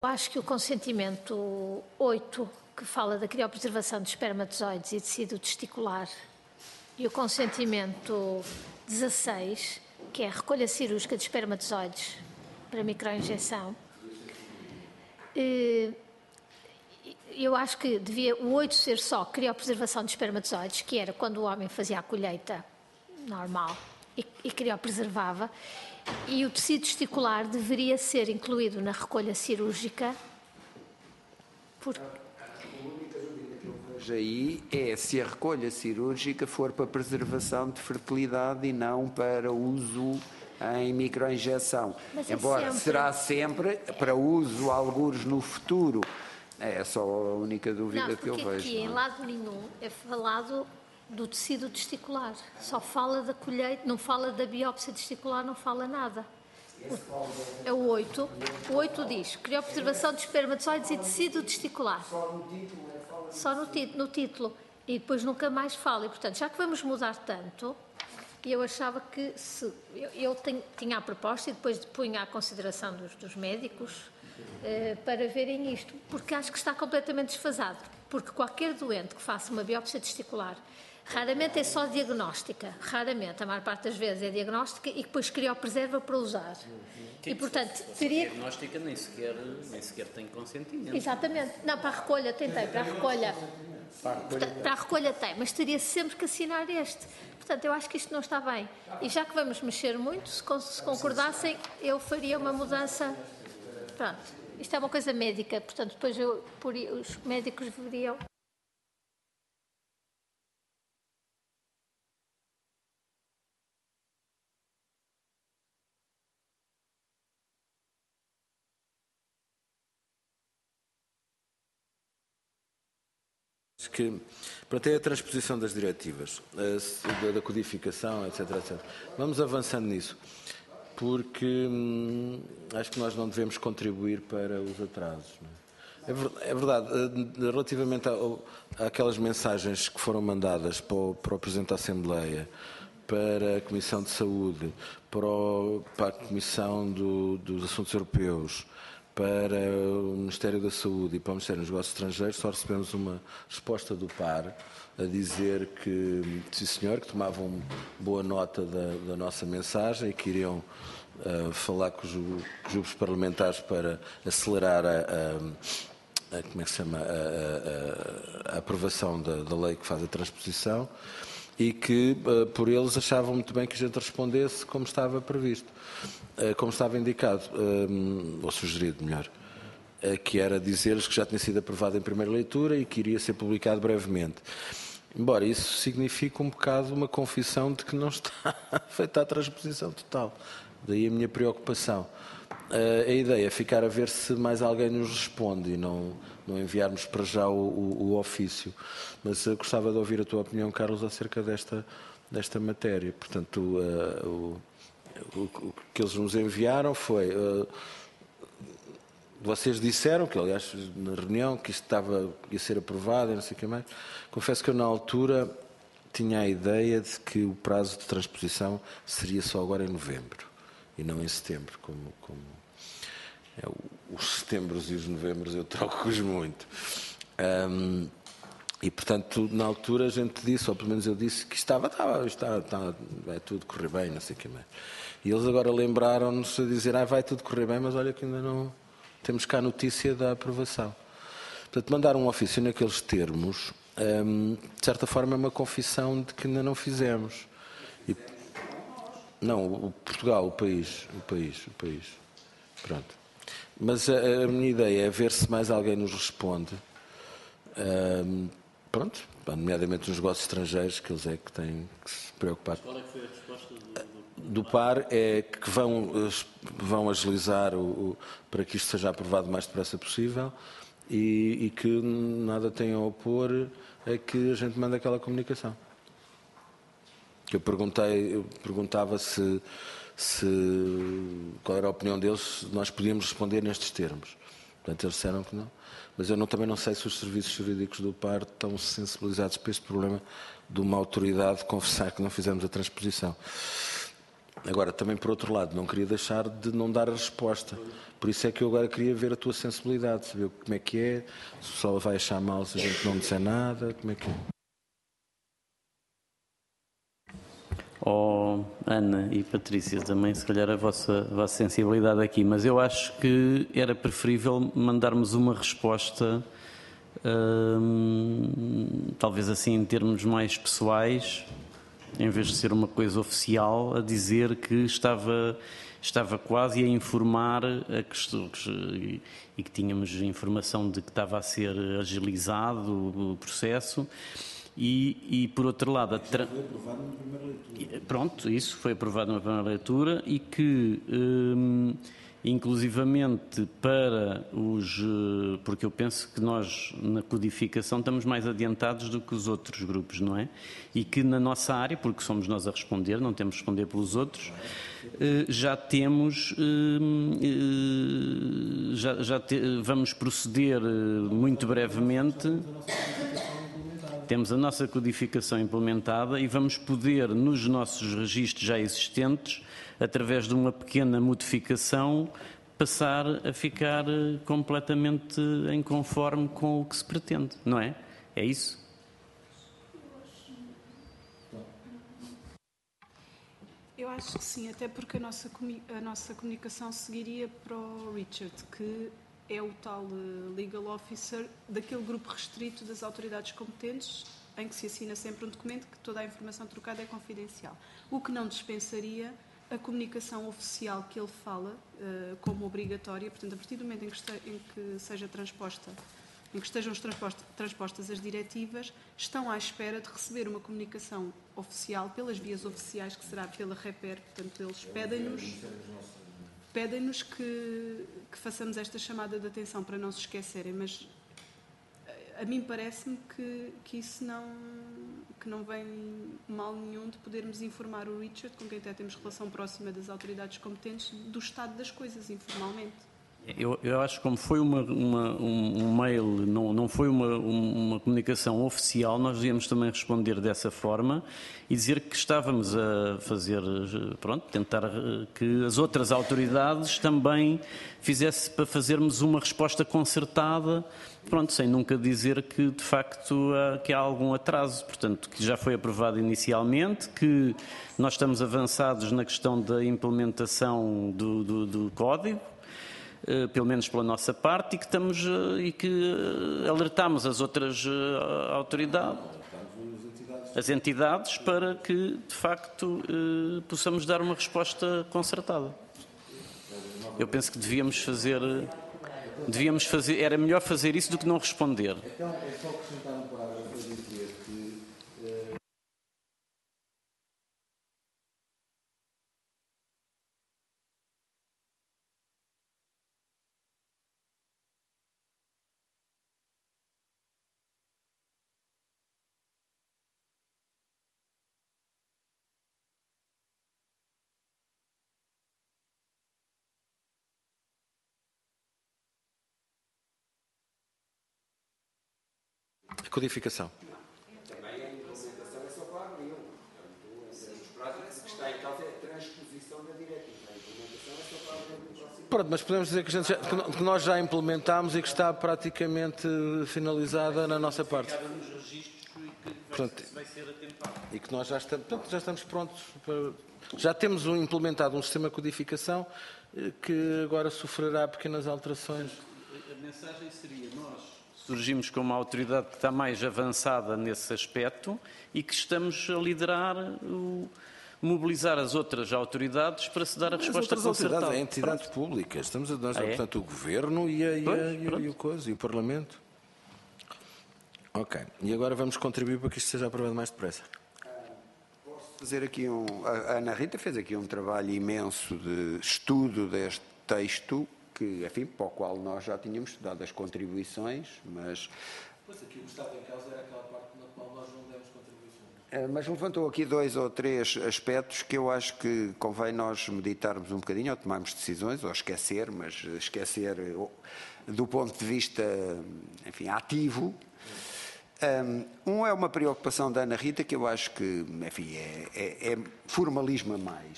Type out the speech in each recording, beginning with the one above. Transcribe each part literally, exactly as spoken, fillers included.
Acho que o consentimento oito, que fala da criopreservação de espermatozoides e tecido testicular, e o consentimento dezasseis, que é a recolha cirúrgica de espermatozoides para microinjeção, eu acho que devia o oito ser só criopreservação de espermatozoides, que era quando o homem fazia a colheita normal e, e criopreservava, e o tecido testicular deveria ser incluído na recolha cirúrgica. Por... A única dúvida que eu vejo aí é se a recolha cirúrgica for para preservação de fertilidade e não para uso em microinjeção. Mas é Embora sempre... será sempre para uso, algures no futuro. É só a única dúvida não, que eu vejo. Aqui, em lado nenhum é falado do tecido testicular. Só fala da colheita, não fala da biópsia testicular, não fala nada. É o oito. O oito diz criopreservação de espermatozoides e tecido testicular. Só no título é fala Só no, ti no título. E depois nunca mais fala. E, portanto, já que vamos mudar tanto, eu achava que se... Eu, eu tenho, tinha a proposta e depois punha à consideração dos, dos médicos eh, para verem isto. Porque acho que está completamente desfasado. Porque qualquer doente que faça uma biópsia testicular, raramente é só diagnóstica, raramente, a maior parte das vezes é diagnóstica e depois criopreserva para usar. Que, e, portanto, se teria... diagnóstica nem sequer, nem sequer tem consentimento. Exatamente. Não, para a recolha, tentei, para a recolha. Para a recolha, para a recolha tem, mas teria sempre que assinar este. Portanto, eu acho que isto não está bem. E já que vamos mexer muito, se concordassem, eu faria uma mudança. Pronto. Isto é uma coisa médica, portanto, depois eu, por, os médicos veriam. Que, pronto, é a transposição das diretivas, a, da codificação, etc, etcétera. Vamos avançando nisso, porque hum, acho que nós não devemos contribuir para os atrasos. Não é? É verdade, relativamente àquelas mensagens que foram mandadas para o, para o Presidente da Assembleia, para a Comissão de Saúde, para, o, para a Comissão do, dos Assuntos Europeus, para o Ministério da Saúde e para o Ministério dos Negócios Estrangeiros, só recebemos uma resposta do P A R a dizer que, sim senhor, que tomavam boa nota da, da nossa mensagem e que iriam uh, falar com os, com os grupos parlamentares para acelerar a, a, a, como é que se chama, a, a, a aprovação da, da lei que faz a transposição, e que, uh, por eles, achavam muito bem que a gente respondesse como estava previsto, uh, como estava indicado, uh, ou sugerido, melhor, uh, que era dizer-lhes que já tinha sido aprovado em primeira leitura e que iria ser publicado brevemente. Embora isso signifique um bocado uma confissão de que não está feita a transposição total. Daí a minha preocupação. Uh, a ideia é ficar a ver se mais alguém nos responde e não, não enviarmos para já o, o, o ofício. Mas uh, gostava de ouvir a tua opinião, Carlos, acerca desta, desta matéria. Portanto, uh, o, o, o que eles nos enviaram foi... Uh, vocês disseram, que aliás na reunião, que isto estava, ia ser aprovado e não sei o que mais. Confesso que eu na altura tinha a ideia de que o prazo de transposição seria só agora em novembro e não em setembro, como, como é, os setembros e os novembros eu troco-os muito. Um, e, portanto, na altura a gente disse, ou pelo menos eu disse, que estava, estava, estava, estava vai tudo correr bem, não sei o que mais. E eles agora lembraram-nos a dizer, ah, vai tudo correr bem, mas olha que ainda não temos cá a notícia da aprovação. Portanto, mandar um ofício naqueles termos, um, de certa forma é uma confissão de que ainda não fizemos. E, não, o Portugal, o país, o país, o país. Pronto. Mas a, a minha ideia é ver se mais alguém nos responde. Um, pronto, nomeadamente nos negócios estrangeiros, que eles é que têm que se preocupar. Qual é que foi a resposta do, do... do P A R é que vão, vão agilizar o, o, para que isto seja aprovado o mais depressa possível e, e que nada tenham a opor a que a gente mande aquela comunicação. Eu perguntei, eu perguntava se, se qual era a opinião deles, se nós podíamos responder nestes termos. Portanto, eles disseram que não. Mas eu não, também não sei se os serviços jurídicos do P A R estão sensibilizados para este problema de uma autoridade confessar que não fizemos a transposição. Agora, também por outro lado, não queria deixar de não dar a resposta. Por isso é que eu agora queria ver a tua sensibilidade, saber como é que é, se o pessoal vai achar mal se a gente não disser nada, como é que é. Oh, Ana e Patrícia, também se calhar a vossa, a vossa sensibilidade aqui, mas eu acho que era preferível mandarmos uma resposta, hum, talvez assim em termos mais pessoais, em vez de ser uma coisa oficial, a dizer que estava, estava quase a informar a questão, e, e que tínhamos informação de que estava a ser agilizado o processo. E, e, por outro lado, a tra... foi aprovado na primeira leitura. Pronto, isso foi aprovado na primeira leitura e que, hum, inclusivamente para os... Porque eu penso que nós, na codificação, estamos mais adiantados do que os outros grupos, não é? E que na nossa área, porque somos nós a responder, não temos de responder pelos outros, já temos... Já, já te... vamos proceder muito brevemente... Temos a nossa codificação implementada e vamos poder, nos nossos registros já existentes, através de uma pequena modificação, passar a ficar completamente em conforme com o que se pretende, não é? É isso? Eu acho que sim, até porque a nossa, a nossa comunicação seguiria para o Richard, que é o tal legal officer daquele grupo restrito das autoridades competentes, em que se assina sempre um documento que toda a informação trocada é confidencial. O que não dispensaria a comunicação oficial que ele fala uh, como obrigatória, portanto, a partir do momento em que, este, em que seja transposta, em que estejam transpostas, transpostas as diretivas, estão à espera de receber uma comunicação oficial pelas vias oficiais, que será pela REPER, portanto, eles pedem-nos... Pedem-nos que, que façamos esta chamada de atenção para não se esquecerem, mas a mim parece-me que, que isso não, que não vem mal nenhum de podermos informar o Richard, com quem até temos relação próxima das autoridades competentes, do estado das coisas, informalmente. Eu, eu acho que como foi uma, uma, um, um mail, não, não foi uma, uma comunicação oficial, nós devíamos também responder dessa forma e dizer que estávamos a fazer, pronto, tentar que as outras autoridades também fizessem para fazermos uma resposta concertada, pronto, sem nunca dizer que de facto há, que há algum atraso, portanto, que já foi aprovado inicialmente, que nós estamos avançados na questão da implementação do, do, do código, Uh, pelo menos pela nossa parte, e que, estamos, uh, e que uh, alertamos as outras uh, autoridades, as entidades, para que, de facto, uh, possamos dar uma resposta concertada. Eu penso que devíamos fazer, devíamos fazer, era melhor fazer isso do que não responder. Então, é só acrescentar um parágrafo a dizer que... Uh... A codificação. Também a implementação é só para abril. Portanto, o que está em causa é a transposição da diretiva. A implementação é só para abril do próximo. Pronto, mas podemos dizer que, a gente já, que nós já implementámos e que está praticamente finalizada na nossa parte. Portanto, e que nós já estamos, portanto, já estamos prontos. Para, já temos um, implementado um sistema de codificação que agora sofrerá pequenas alterações. A mensagem seria: nós surgimos como uma autoridade que está mais avançada nesse aspecto e que estamos a liderar, o, mobilizar as outras autoridades para se dar a resposta concertada. As entidades públicas. Estamos a nós, ah, é? portanto, o Governo e, a, e, pois, a, e, a, e o coisa, e o Parlamento. Ok. E agora vamos contribuir para que isto seja aprovado mais depressa. Posso fazer aqui um... A Ana Rita fez aqui um trabalho imenso de estudo deste texto, que, enfim, para o qual nós já tínhamos estudado as contribuições, mas... Pois aqui o que estava em causa era aquela parte na qual nós não demos contribuições. Mas levantou aqui dois ou três aspectos que eu acho que convém nós meditarmos um bocadinho, ou tomarmos decisões, ou esquecer, mas esquecer do ponto de vista, enfim, ativo. Um é uma preocupação da Ana Rita que eu acho que, enfim, é, é, é formalismo a mais,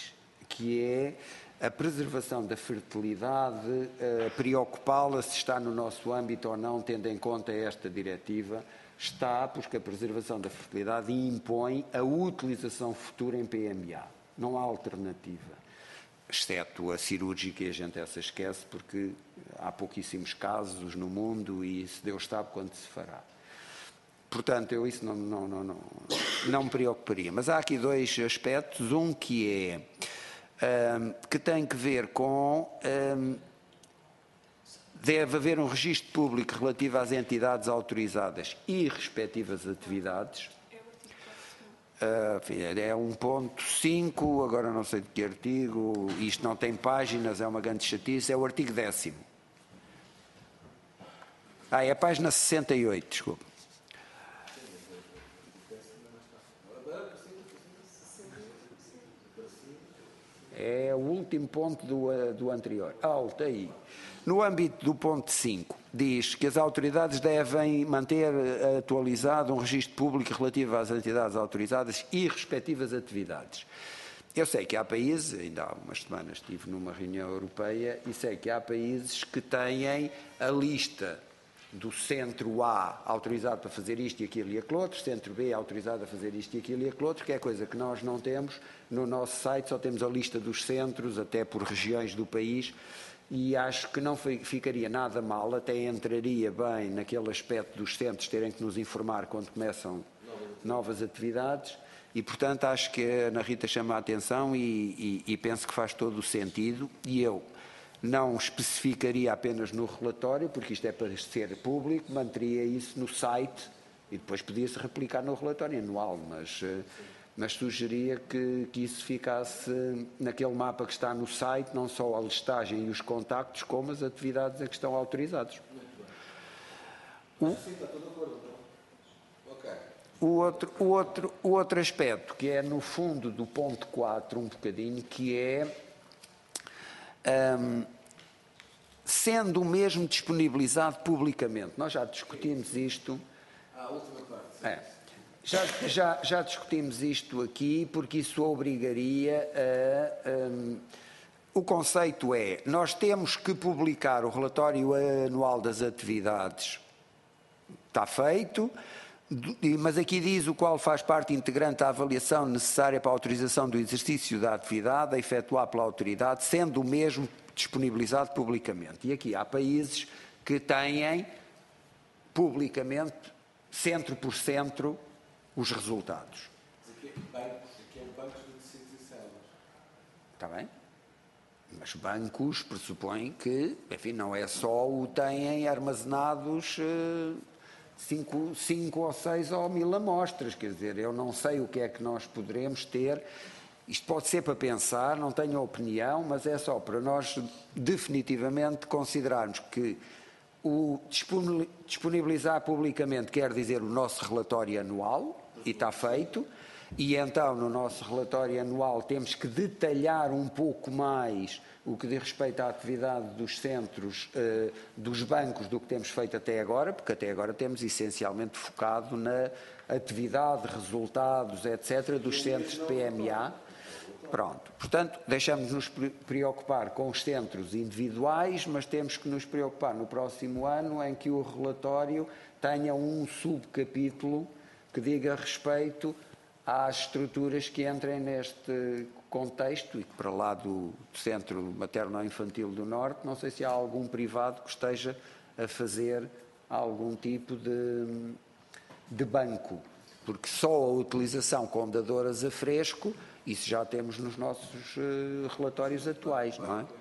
que é a preservação da fertilidade, uh, preocupá-la se está no nosso âmbito ou não, tendo em conta esta diretiva. Está, porque a preservação da fertilidade impõe a utilização futura em P M A. Não há alternativa, exceto a cirúrgica, e a gente essa esquece, porque há pouquíssimos casos no mundo e se Deus sabe quando se fará. Portanto, eu isso não, não, não, não, não me preocuparia. Mas há aqui dois aspectos. Um que é, um, que tem que ver com... Um, deve haver um registro público relativo às entidades autorizadas e respectivas atividades. Uh, é um ponto cinco, agora não sei de que artigo, isto não tem páginas, é uma grande chatice, é o artigo décimo. Ah, é a página sessenta e oito, desculpa. É o último ponto do, do anterior. Alto aí. No âmbito do ponto cinco, diz que as autoridades devem manter atualizado um registro público relativo às entidades autorizadas e respectivas atividades. Eu sei que há países, ainda há umas semanas estive numa reunião europeia, e sei que há países que têm a lista do centro A autorizado para fazer isto e aquilo e aquilo outro, centro B autorizado a fazer isto e aquilo e aquilo outro, que é coisa que nós não temos no nosso site, só temos a lista dos centros, até por regiões do país. E acho que não ficaria nada mal, até entraria bem naquele aspecto dos centros terem que nos informar quando começam novas atividades, e portanto acho que a Ana Rita chama a atenção e, e, e penso que faz todo o sentido, e eu não especificaria apenas no relatório, porque isto é para ser público, manteria isso no site e depois podia-se replicar no relatório anual, mas... mas sugeria que, que isso ficasse naquele mapa que está no site, não só a listagem e os contactos, como as atividades a que estão autorizados. O, o, outro, o, outro, o outro aspecto, que é no fundo do ponto quatro, um bocadinho, que é, um, sendo o mesmo disponibilizado publicamente. Nós já discutimos isto. A última parte. É. Já, já, já discutimos isto aqui, porque isso obrigaria a... Um, o conceito é, nós temos que publicar o relatório anual das atividades, está feito, mas aqui diz o qual faz parte integrante da avaliação necessária para a autorização do exercício da atividade a efetuar pela autoridade, sendo o mesmo disponibilizado publicamente. E aqui há países que têm publicamente, centro por centro, os resultados. Aqui é bancos, aqui é um banco de tecidos e células. Está bem? Mas bancos pressupõem que, enfim, não é só o têm armazenados uh, cinco, cinco ou seis ou mil amostras, quer dizer, eu não sei o que é que nós poderemos ter. Isto pode ser para pensar, não tenho opinião, mas é só para nós definitivamente considerarmos que o disponibilizar publicamente quer dizer o nosso relatório anual, e está feito, e então no nosso relatório anual temos que detalhar um pouco mais o que diz respeito à atividade dos centros, eh, dos bancos, do que temos feito até agora, porque até agora temos essencialmente focado na atividade, resultados, etcétera, dos centros de P M A. Pronto, portanto, deixamos-nos preocupar com os centros individuais, mas temos que nos preocupar no próximo ano em que o relatório tenha um subcapítulo que diga respeito às estruturas que entrem neste contexto e que para lá do Centro Materno-Infantil do Norte, não sei se há algum privado que esteja a fazer algum tipo de, de banco, porque só a utilização com dadoras a fresco, isso já temos nos nossos uh, relatórios atuais, não é?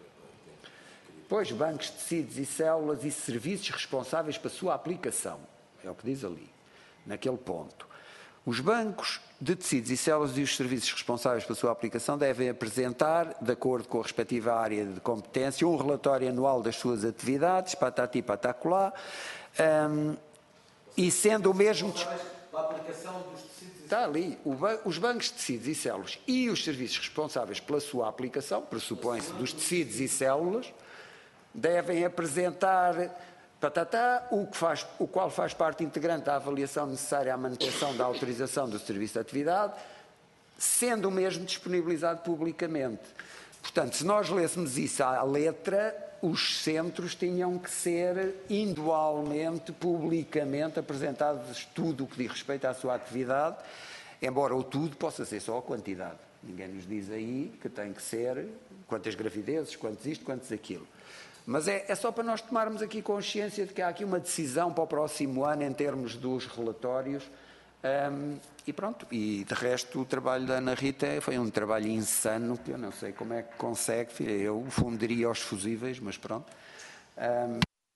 Pois, bancos de tecidos e células e serviços responsáveis pela sua aplicação, é o que diz ali, naquele ponto. Os bancos de tecidos e células e os serviços responsáveis pela sua aplicação devem apresentar, de acordo com a respectiva área de competência, um relatório anual das suas atividades, patati patacolá, um, e sendo o mesmo... A aplicação dos tecidos e Está ali, o ba... os bancos de tecidos e células e os serviços responsáveis pela sua aplicação, pressupõe-se dos tecidos e células, devem apresentar patatá, o, que faz, o qual faz parte integrante da avaliação necessária à manutenção da autorização do serviço de atividade, sendo mesmo disponibilizado publicamente. Portanto, se nós lêssemos isso à letra, os centros tinham que ser individualmente, publicamente apresentados tudo o que diz respeito à sua atividade, embora o tudo possa ser só a quantidade. Ninguém nos diz aí que tem que ser quantas gravidezes, quantos isto, quantos aquilo. Mas é, é só para nós tomarmos aqui consciência de que há aqui uma decisão para o próximo ano em termos dos relatórios. Um, e pronto, e de resto o trabalho da Ana Rita foi um trabalho insano, que eu não sei como é que consegue, eu fundiria aos fusíveis, mas pronto. Um...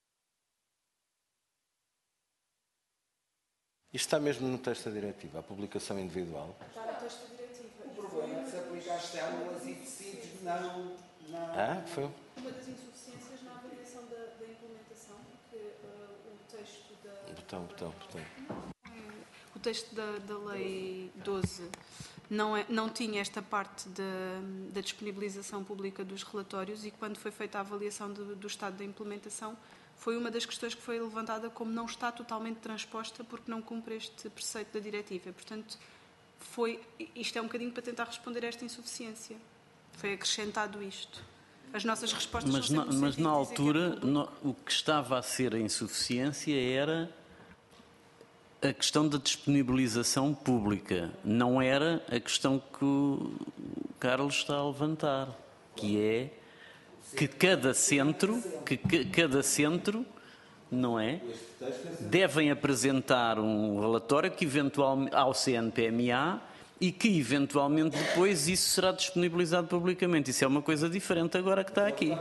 Isto está mesmo no texto da diretiva, a publicação individual? Está no texto da diretiva. O problema é que se aplica às células e tecidos não... não... Ah, foi? Uma das insuficiências na avaliação da, da implementação, porque uh, o texto da... Botão, botão, botão. O texto da, da Lei doze não, é, não tinha esta parte da, da disponibilização pública dos relatórios e quando foi feita a avaliação do, do estado da implementação foi uma das questões que foi levantada como não está totalmente transposta porque não cumpre este preceito da diretiva. Portanto, foi, isto é um bocadinho para tentar responder a esta insuficiência. Foi acrescentado isto. As nossas respostas mas são na, sempre no mas sentido na de dizer que é altura público. no, o que estava a ser a insuficiência era a questão da disponibilização pública, não era a questão que o Carlos está a levantar, que é que cada centro, que, que cada centro, não é, devem apresentar um relatório que eventualmente ao C N P M A e que eventualmente depois isso será disponibilizado publicamente. Isso é uma coisa diferente agora que está aqui.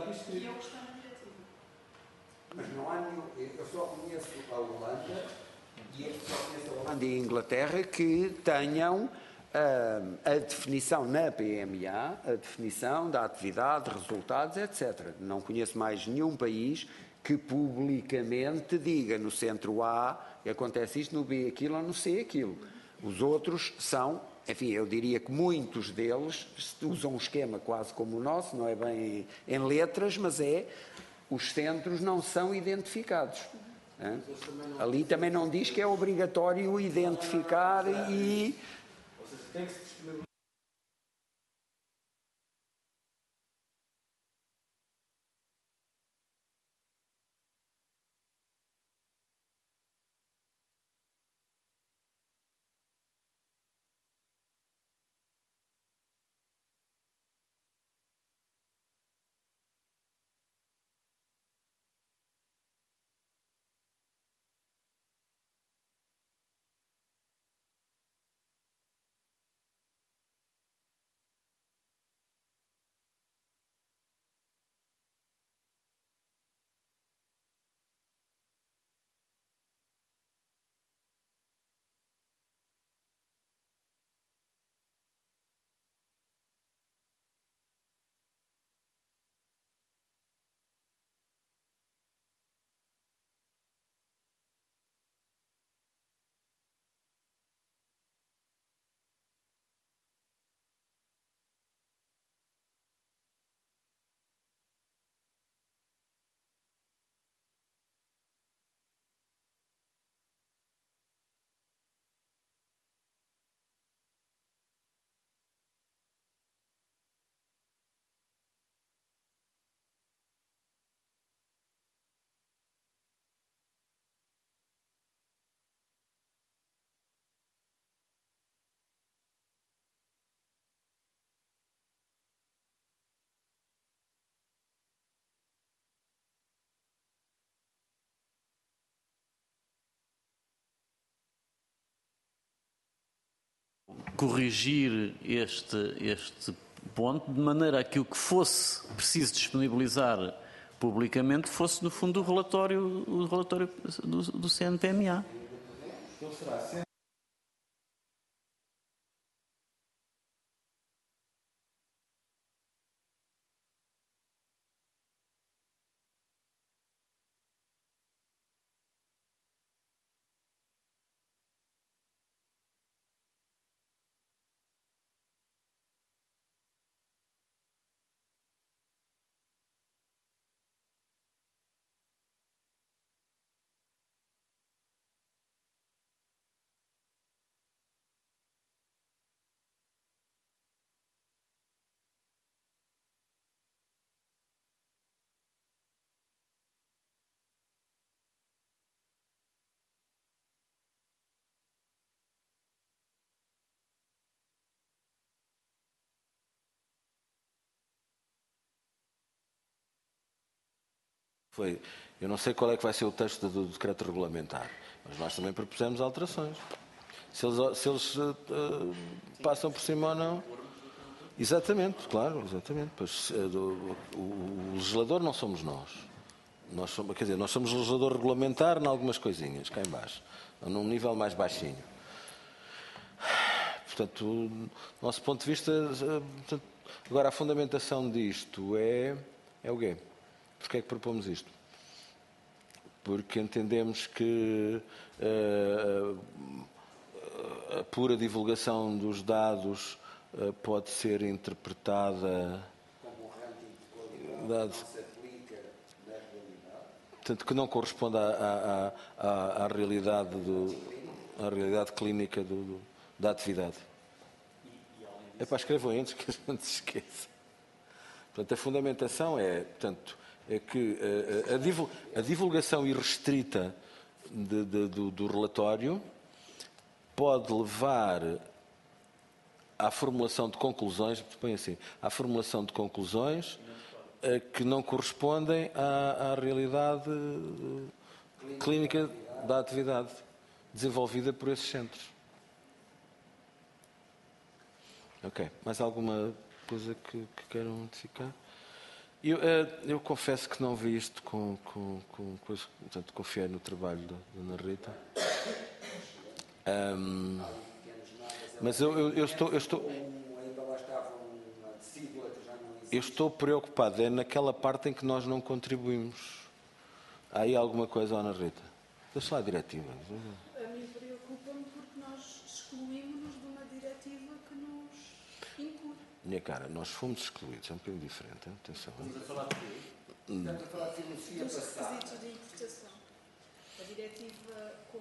Mas não há nenhum, eu só conheço a Holanda e eu só conheço a Holanda e a Inglaterra que tenham uh, a definição na P M A, a definição da atividade, resultados, etcétera. Não conheço mais nenhum país que publicamente diga no centro A acontece isto, no B aquilo ou no C aquilo. Os outros são, enfim, eu diria que muitos deles usam um esquema quase como o nosso, não é bem em letras, mas é os centros não são identificados. Hein? Ali também não diz que é obrigatório identificar e... Ou seja, tem que se disponibilizar. Corrigir este, este ponto de maneira a que o que fosse preciso disponibilizar publicamente fosse, no fundo, o relatório, o relatório do, do C N P M A. Então será Foi, eu não sei qual é que vai ser o texto do decreto regulamentar, mas nós também propusemos alterações. Se eles, se eles uh, uh, passam por cima ou não. Exatamente, claro, exatamente. Pois, uh, do, o, o legislador não somos nós. Nós somos, quer dizer, nós somos legislador regulamentar em algumas coisinhas, cá em baixo, num nível mais baixinho. Portanto, do nosso ponto de vista, portanto, agora a fundamentação disto é, é o quê? Porquê é que propomos isto? Porque entendemos que uh, a pura divulgação dos dados uh, pode ser interpretada como um ranking de qualidade. Portanto, que não corresponde à, à, à, à, realidade, do, à realidade clínica do, do, da atividade. É para escrever antes que a gente se esqueça. Portanto, a fundamentação é, portanto, é que a, a divulgação irrestrita de, de, do, do relatório pode levar à formulação de conclusões, põe assim, à formulação de conclusões que não correspondem à, à realidade clínica da atividade desenvolvida por esses centros. Ok. Mais alguma coisa que, que queiram notificar? Eu, eu confesso que não vi isto com, com, com coisa, portanto, confiei no trabalho da Dona Rita. Um, mas eu, eu, eu estou... Eu estou Eu estou preocupado, é naquela parte em que nós não contribuímos. Há aí alguma coisa, Ana Rita? Deixa lá a diretiva. A mim preocupa-me porque nós excluímos-nos de uma diretiva que nos inclui. Minha cara, nós fomos excluídos, é um bocadinho diferente. Hein? Atenção. Estamos a falar de quê? Estamos a falar de filosofia Dos passada. requisitos de importação. A diretiva com...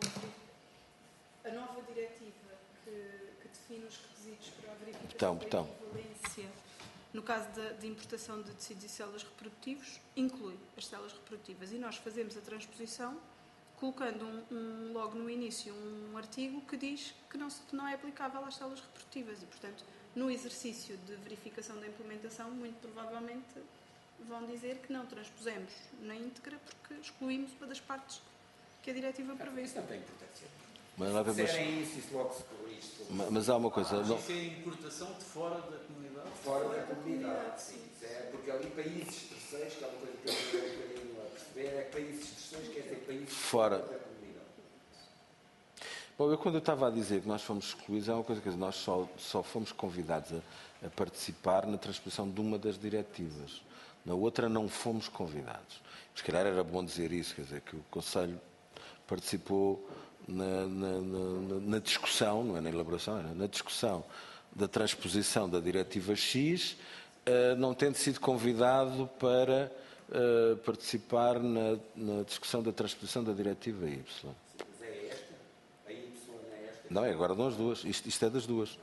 A nova diretiva que, que define os requisitos para a verificação Botão, da equivalência... No caso de, de importação de tecidos e células reprodutivos, inclui as células reprodutivas. E nós fazemos a transposição colocando um, um, logo no início um artigo que diz que não, que não é aplicável às células reprodutivas. E, portanto, no exercício de verificação da implementação, muito provavelmente vão dizer que não transpusemos na íntegra porque excluímos uma das partes que a diretiva prevê. Isso não tem importância. Mas, mas, se disserem isso, isso logo se corrige. Mas, mas há uma coisa... Não... Isso é importação de fora da comunidade? Fora da comunidade, sim. É porque ali países terceiros, que é uma coisa que eu estou um bocadinho a perceber, é que países terceiros quer dizer países fora da comunidade. Bom, eu quando eu estava a dizer que nós fomos excluídos, é uma coisa que nós só, só fomos convidados a, a participar na transposição de uma das diretivas. Na outra não fomos convidados. Se calhar era bom dizer isso, quer dizer, que o Conselho participou na, na, na, na discussão, não é na elaboração, era na discussão da transposição da diretiva X, uh, não tendo sido convidado para uh, participar na, na discussão da transposição da diretiva Y. Mas é esta? A Y é esta? Não, é agora das duas. Isto, isto é das duas.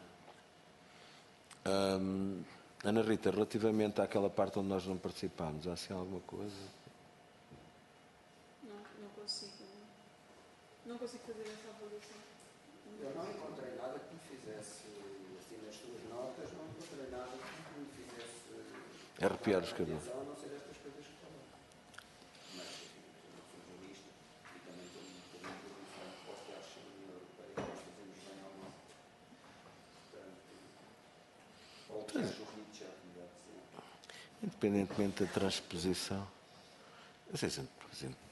Um, Ana Rita, relativamente àquela parte onde nós não participámos, há assim alguma coisa? Não, não consigo. Não consigo fazer essa avaliação. Eu não encontrei nada que me fizesse, assim, nas suas notas, não encontrei nada que me fizesse... Arrepiar os cabelos. A não ser estas coisas que falam. Mas, enfim, eu sou jornalista e também estou um bocadinho de produção que posso ter achado na União Europeia que nós fazemos bem ao nosso. Portanto, ou que acho o Richard, melhor dizer. Independentemente da transposição. Não sei se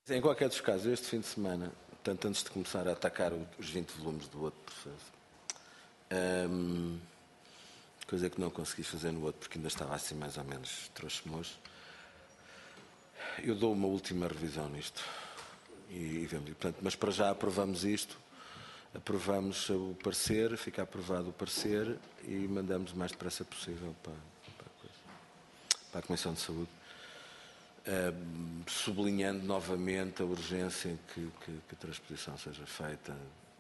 Em qualquer dos casos, este fim de semana, tanto antes de começar a atacar os vinte volumes do outro processo, hum, coisa que não consegui fazer no outro, porque ainda estava assim mais ou menos trouxe-moço, eu dou uma última revisão nisto. E, e vemos, e, portanto, mas para já aprovamos isto, aprovamos o parecer, fica aprovado o parecer e mandamos o mais depressa possível para, para, a, coisa, para a Comissão de Saúde. Uh, sublinhando novamente a urgência em que, que, que a transposição seja feita.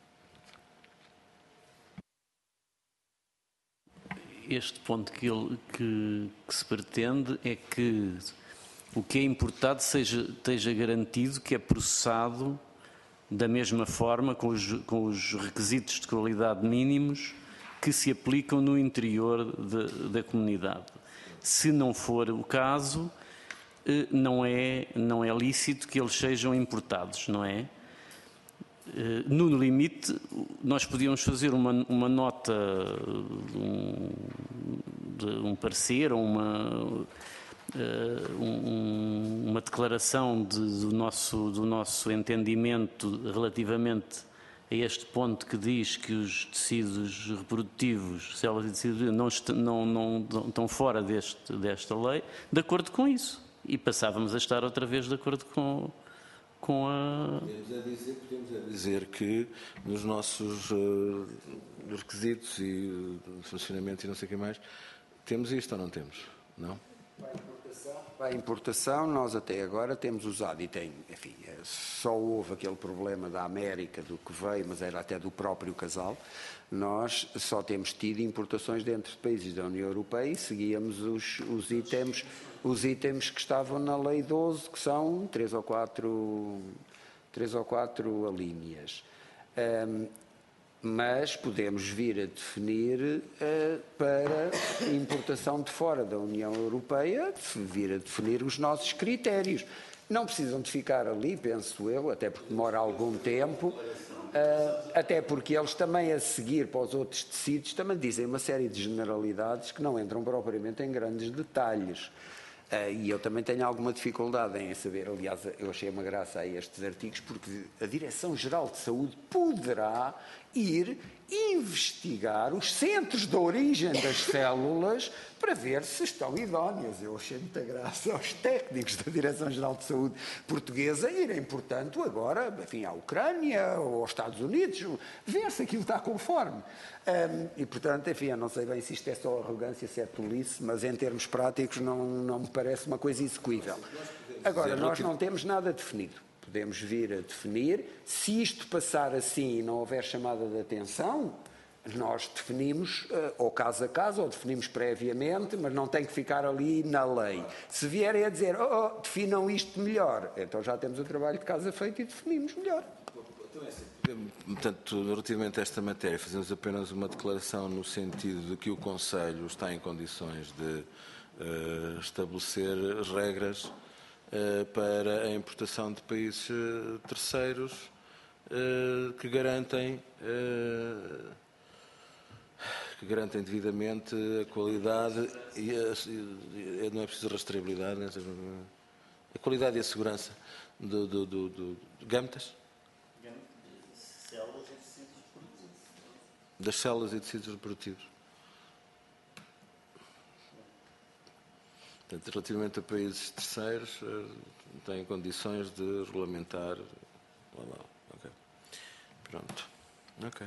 Este ponto que, ele, que, que se pretende é que o que é importado seja, esteja garantido que é processado da mesma forma, com os, com os requisitos de qualidade mínimos que se aplicam no interior de, da comunidade. Se não for o caso, Não é, não é lícito que eles sejam importados, não é? No limite, nós podíamos fazer uma, uma nota, um, de, um parecer, ou uma, um, uma declaração de, do, nosso, do nosso entendimento relativamente a este ponto que diz que os tecidos reprodutivos, células e tecidos não, não, não, não estão fora deste, desta lei, de acordo com isso. E passávamos a estar outra vez de acordo com, com a... Podemos a dizer, podemos a dizer que nos nossos uh, requisitos e uh, funcionamento e não sei o que mais, temos isto ou não temos? Não? Para a importação, nós até agora temos usado, e tem, enfim, só houve aquele problema da América, do que veio, mas era até do próprio casal, nós só temos tido importações dentro de países da União Europeia e seguíamos os, os itens, os itens que estavam na Lei doze, que são três ou quatro, três ou quatro alíneas. Um, mas podemos vir a definir uh, para importação de fora da União Europeia, vir a definir os nossos critérios. Não precisam de ficar ali, penso eu, até porque demora algum tempo, uh, até porque eles também a seguir para os outros tecidos também dizem uma série de generalidades que não entram propriamente em grandes detalhes. Uh, e eu também tenho alguma dificuldade em saber, aliás, eu achei uma graça a estes artigos, porque a Direção-Geral de Saúde poderá ir investigar os centros de origem das células para ver se estão idóneas. Eu achei muita graça aos técnicos da Direção-Geral de Saúde portuguesa irem, portanto, agora, enfim, à Ucrânia ou aos Estados Unidos, ver se aquilo está conforme. Um, e, portanto, enfim, eu não sei bem se isto é só arrogância, se é tolice, mas em termos práticos não, não me parece uma coisa execuível. Agora, nós não temos nada definido. Podemos vir a definir. Se isto passar assim e não houver chamada de atenção, nós definimos uh, ou caso a caso, ou definimos previamente, mas não tem que ficar ali na lei. Se vierem a dizer, oh, oh, definam isto melhor, então já temos o trabalho de casa feito e definimos melhor. Portanto, relativamente a esta matéria, fazemos apenas uma declaração no sentido de que o Conselho está em condições de uh, estabelecer regras uh, para a importação de países uh, terceiros uh, que garantem uh, que garantem devidamente a qualidade e a, não é preciso rastreabilidade, né? A qualidade e a segurança do, do, do, do, do gametas. Das células e tecidos reprodutivos. Portanto, relativamente a países terceiros, têm condições de regulamentar. Lá, lá. Ok. Pronto. Ok.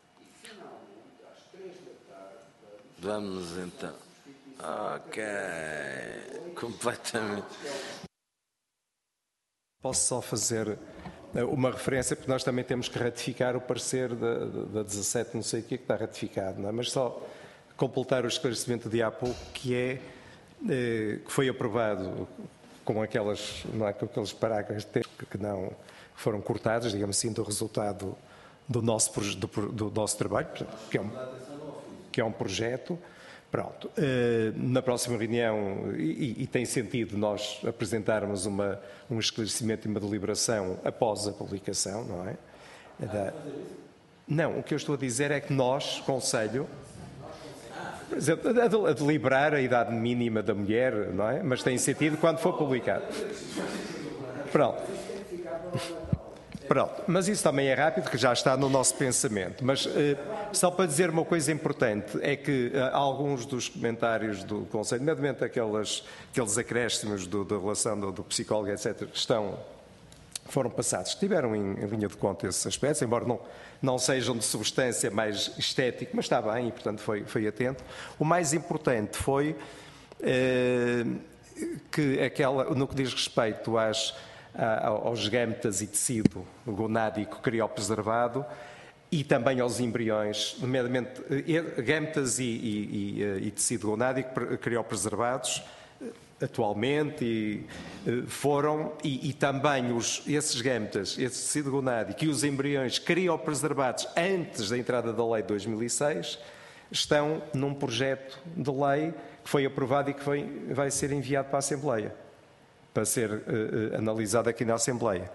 Vamos então. Ok. Completamente. Posso só fazer uma referência, porque nós também temos que ratificar o parecer da, da dezassete, não sei o que é que está ratificado, não é? Mas só completar o esclarecimento de há pouco, que é eh, que foi aprovado com aquelas, não é, com aqueles parágrafos que não foram cortados, digamos assim, do resultado do nosso, do, do nosso trabalho, que é um, que é um projeto. Pronto, na próxima reunião, e, e tem sentido nós apresentarmos uma, um esclarecimento e uma deliberação após a publicação, não é? Da... Não, o que eu estou a dizer é que nós, Conselho, por exemplo, a, a deliberar a idade mínima da mulher, não é? Mas tem sentido quando for publicado. Pronto. Pronto, mas isso também é rápido, que já está no nosso pensamento. Mas eh, só para dizer uma coisa importante, é que eh, alguns dos comentários do Conselho, nomeadamente aquelas, aqueles acréscimos do, da relação do, do psicólogo, etcétera, estão, foram passados, tiveram em, em linha de conta esses aspectos, embora não, não sejam de substância mais estética, mas está bem e, portanto, foi, foi atento. O mais importante foi eh, que aquela, no que diz respeito às... aos gametas e tecido gonádico criopreservado e também aos embriões, nomeadamente gametas e, e, e, e tecido gonádico criopreservados atualmente e foram, e, e também os, esses gametas, esse tecido gonádico e os embriões criopreservados antes da entrada da lei de dois mil e seis estão num projeto de lei que foi aprovado e que foi, vai ser enviado para a Assembleia, para ser uh, uh, analisado aqui na Assembleia.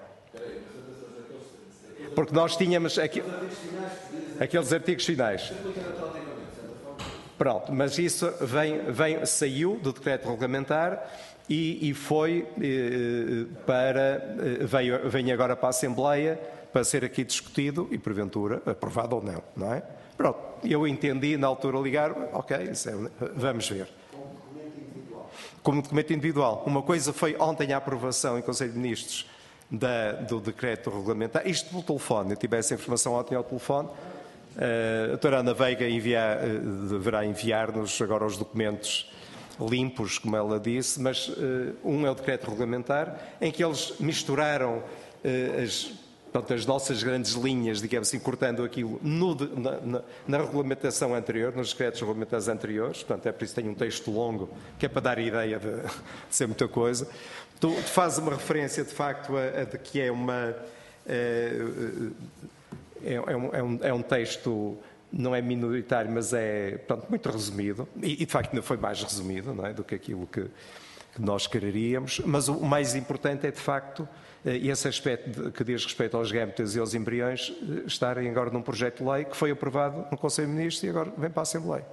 Porque nós tínhamos aqui, aqueles artigos finais. Pronto, mas isso vem, vem, saiu do decreto regulamentar e, e foi uh, para, uh, veio, vem agora para a Assembleia para ser aqui discutido e, porventura, aprovado ou não, não é? Pronto, eu entendi na altura ligar, ok, isso é, vamos ver. Como documento individual. Uma coisa foi ontem a aprovação em Conselho de Ministros da, do decreto regulamentar, isto pelo telefone, eu tive essa informação ontem ao telefone, a doutora Ana Veiga enviar, deverá enviar-nos agora os documentos limpos, como ela disse, mas um é o decreto regulamentar, em que eles misturaram as, portanto, as nossas grandes linhas, digamos assim, cortando aquilo no, na, na, na regulamentação anterior, nos decretos regulamentares anteriores, portanto é por isso que tenho um texto longo, que é para dar a ideia de, de ser muita coisa. Tu, tu fazes uma referência, de facto, a, a de que é uma... É, é, é, um, é, um, é um texto, não é minoritário, mas é, portanto, muito resumido, e, e de facto ainda foi mais resumido, não é, do que aquilo que, que nós quereríamos, mas o mais importante é, de facto, esse aspecto que diz respeito aos gametas e aos embriões estarem agora num projeto de lei que foi aprovado no Conselho de Ministros e agora vem para a Assembleia.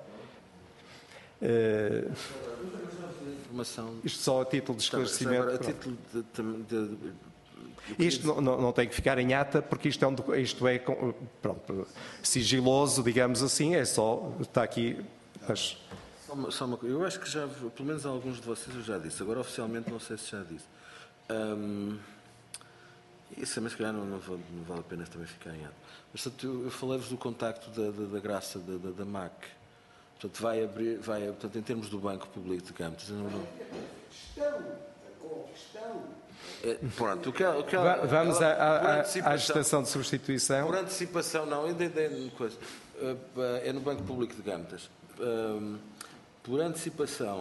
Uh, isto só a título de esclarecimento. A título de, de, de, de... Isto não, não, não tem que ficar em ata porque isto é, um, isto é pronto, sigiloso, digamos assim, é só, está aqui... Mas... Só uma, só uma, eu acho que já, pelo menos alguns de vocês eu já disse, agora oficialmente não sei se já disse. Um, Isso, mas se calhar não, não, vale, não vale a pena também ficar em ato. Mas portanto, eu, eu falei-vos do contacto da, da, da Graça, da, da, da M A C. Portanto, vai abrir, vai, portanto, em termos do Banco Público de Gametas... Não, não... É, pronto, o que ela, o que ela, Vamos ela, à, à, à gestação de substituição. Por antecipação, não, ainda é coisa. É no Banco Público de Gametas. Por antecipação,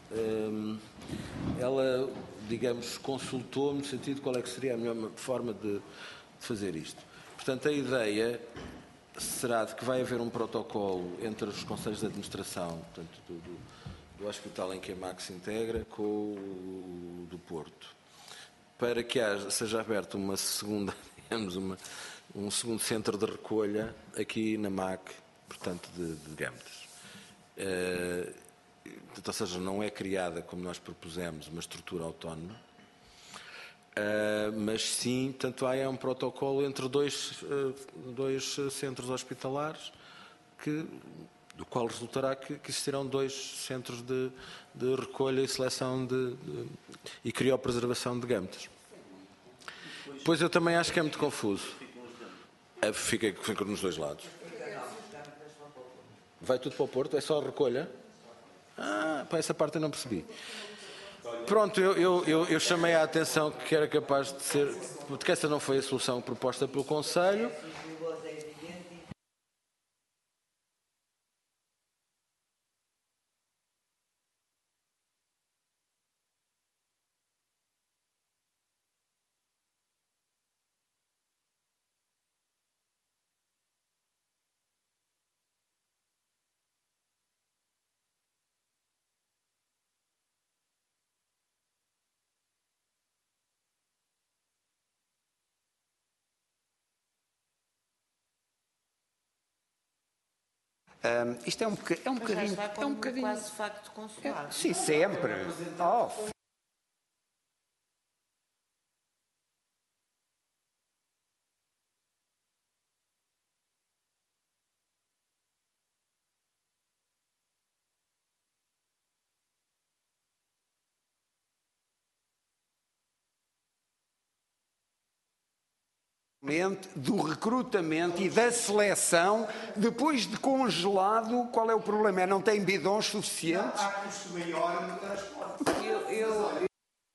ela... digamos, consultou-me no sentido de qual é que seria a melhor forma de, de fazer isto. Portanto, a ideia será de que vai haver um protocolo entre os conselhos de administração, portanto, do, do, do hospital em que a M A C se integra com o do Porto, para que haja, seja aberta uma segunda, digamos, uma, um segundo centro de recolha aqui na M A C, portanto, de, de Gametas. Uh, Ou seja, não é criada, como nós propusemos, uma estrutura autónoma, uh, mas sim, tanto há é um protocolo entre dois, uh, dois centros hospitalares, que, do qual resultará que, que existirão dois centros de, de recolha e seleção de, de, e criopreservação de gametas. Pois eu também acho que é muito confuso. Uh, fica, fica nos dois lados. Vai tudo para o Porto? É só a recolha? Ah, para essa parte eu não percebi. Pronto, eu, eu, eu, eu chamei a atenção que era capaz de ser, porque essa não foi a solução proposta pelo Conselho. Um, isto é um, é um bocadinho. É um bocadinho. Quase facto consular. É, sim, sempre. Oh. do recrutamento e da seleção, depois de congelado, qual é o problema? É não tem bidões suficientes? Há custo maior no transporte. Eu, eu,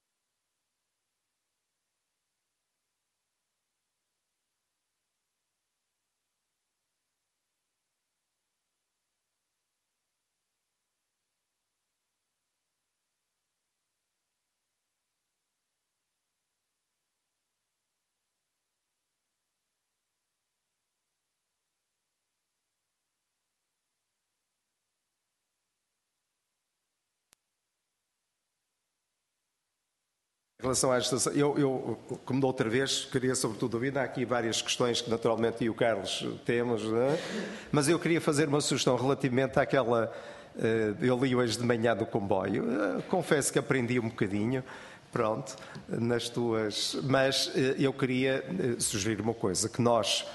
Em relação à estação, eu, eu, como da outra vez, queria sobretudo ouvir, há aqui várias questões que naturalmente e o Carlos temos, não é? Mas eu queria fazer uma sugestão relativamente àquela, eu li hoje de manhã do comboio, confesso que aprendi um bocadinho, pronto, nas tuas, mas eu queria sugerir uma coisa, que nós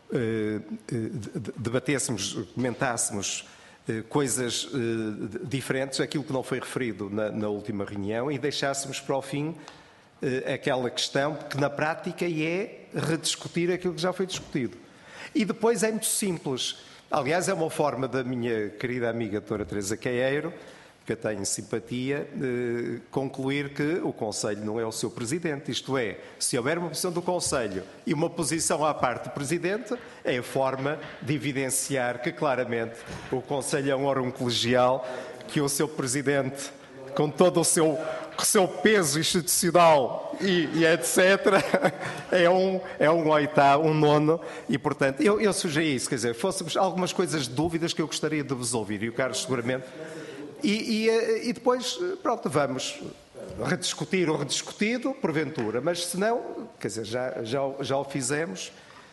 debatêssemos, comentássemos coisas diferentes, aquilo que não foi referido na, na última reunião, e deixássemos para o fim aquela questão que na prática é rediscutir aquilo que já foi discutido. E depois é muito simples. Aliás, é uma forma da minha querida amiga doutora Teresa Queiro, que eu tenho simpatia, eh, concluir que o Conselho não é o seu Presidente. Isto é, se houver uma posição do Conselho e uma posição à parte do Presidente, é a forma de evidenciar que claramente o Conselho é um órgão colegial, que o seu Presidente, com todo o seu, o seu peso institucional e, e etcétera, é um, é um oitavo, um nono, e portanto, eu, eu sugeri isso, quer dizer, fôssemos algumas coisas de dúvidas que eu gostaria de vos ouvir, e o Carlos seguramente... E, e, e depois, pronto, vamos rediscutir o rediscutido, porventura, mas se não, quer dizer, já, já, já o fizemos.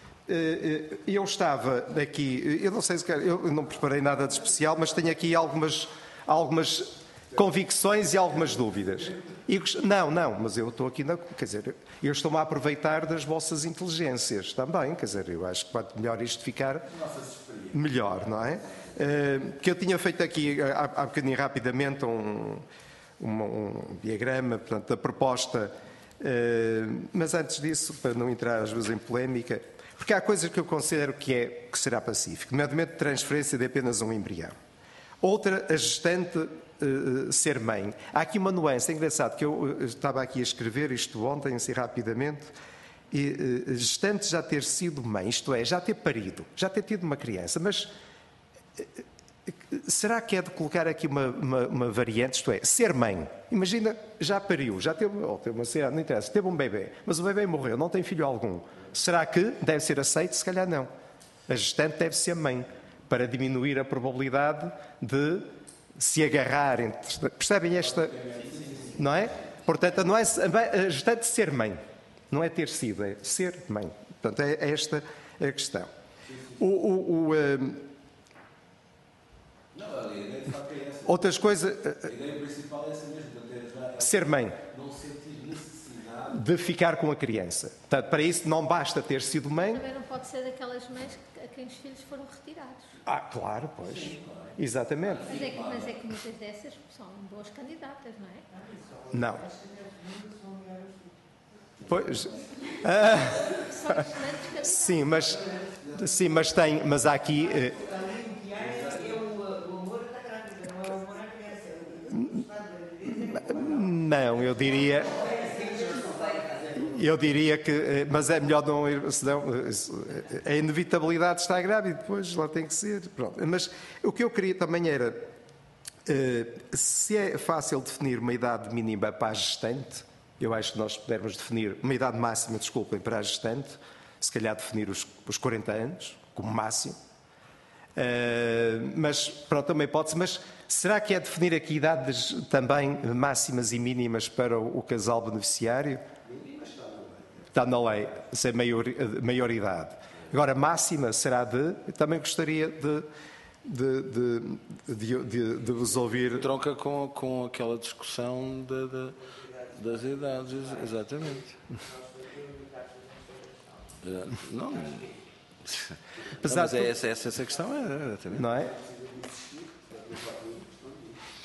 Eu estava aqui, eu não sei se eu não preparei nada de especial, mas tenho aqui algumas, algumas convicções e algumas dúvidas. E, não, não, mas eu estou aqui, na, quer dizer, eu estou-me a aproveitar das vossas inteligências também, quer dizer, eu acho que quanto melhor isto ficar, melhor, não é? Uh, que eu tinha feito aqui há, há bocadinho rapidamente um, um, um diagrama, portanto, da proposta, uh, mas antes disso, para não entrar às vezes em polémica, porque há coisas que eu considero que, é, que será pacífico, nomeadamente transferência de apenas um embrião. Outra, a gestante uh, ser mãe. Há aqui uma nuance, é engraçado, que eu uh, estava aqui a escrever isto ontem, assim rapidamente, e uh, gestante já ter sido mãe, isto é, já ter parido, já ter tido uma criança, mas... Será que é de colocar aqui uma, uma, uma variante, isto é, ser mãe? Imagina, já pariu, já teve, oh, teve uma, não interessa, teve um bebê, mas o bebê morreu, não tem filho algum. Será que deve ser aceito? Se calhar não. A gestante deve ser mãe, para diminuir a probabilidade de se agarrar entre... Percebem esta... Não é? Portanto, não é a gestante ser mãe, não é ter sido, é ser mãe. Portanto, é esta a questão. O... o, o um, Não, a ideia de facto é essa. Outras coisas. A ideia principal é essa mesmo, de ser mãe. Não sentir necessidade de ficar com a criança. Portanto, para isso não basta ter sido mãe. Também não pode ser daquelas mães a quem os filhos foram retirados. Ah, claro, pois. Sim, claro. Exatamente. Mas é, que, mas é que muitas dessas são boas candidatas, não é? Não. Pois. Ah, sim, mas sim, mas tem, mas há aqui. Não, eu diria, eu diria que, mas é melhor não ir, senão a inevitabilidade está grávida e depois lá tem que ser. Pronto. Mas o que eu queria também era, se é fácil definir uma idade mínima para a gestante, eu acho que nós pudermos definir uma idade máxima, desculpem, para a gestante, se calhar definir os, os quarenta anos como máximo. Uh, mas pronto, também pode-se, mas será que é definir aqui idades também máximas e mínimas para o, o casal beneficiário? Está na lei, se é maior, maioridade. Agora, máxima será de, eu também gostaria de, de, de, de, de, de vos ouvir. Tronca com, com aquela discussão de, de, das idades, exatamente. Não... Não, mas é essa, essa, essa questão, é, é, não é?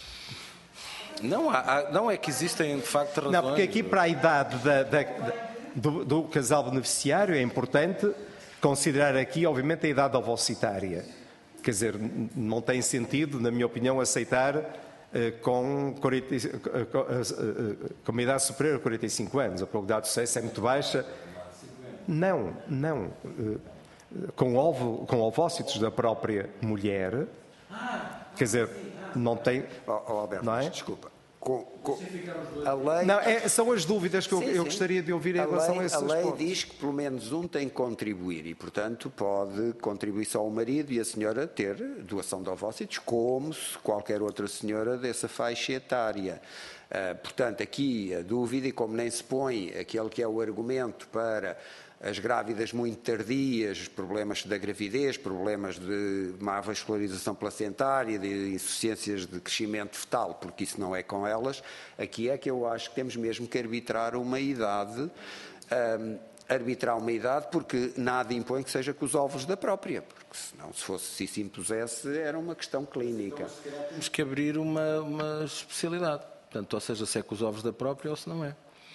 Não, há, não é que existem de facto razões. Não, porque aqui para a idade da, da, do, do casal beneficiário, é importante considerar aqui, obviamente, a idade ovocitária. Quer dizer, não tem sentido, na minha opinião, aceitar uh, com, quarenta, uh, com, uh, uh, com uma idade superior a quarenta e cinco anos. A probabilidade de sucesso é muito baixa. Não, não. Uh, com, ovo, com ovócitos da própria mulher, quer dizer, não tem... Oh, oh, Alberto, não é? desculpa. Com, com, a lei... Não, é, são as dúvidas que eu, sim, eu sim. gostaria de ouvir em a relação lei, a esses A lei pontos. diz que pelo menos um tem que contribuir e, portanto, pode contribuir só o marido e a senhora ter doação de ovócitos, como se qualquer outra senhora dessa faixa etária. Uh, portanto, aqui a dúvida, e como nem se põe aquele que é o argumento para as grávidas muito tardias, problemas da gravidez, problemas de má vascularização placentária, de insuficiências de crescimento fetal, porque isso não é com elas, aqui é que eu acho que temos mesmo que arbitrar uma idade, um, arbitrar uma idade, porque nada impõe que seja com os ovos da própria, porque senão, se fosse, se isso impusesse, era uma questão clínica. Então, temos que abrir uma, uma especialidade, portanto, ou seja, se é com os ovos da própria ou se não é.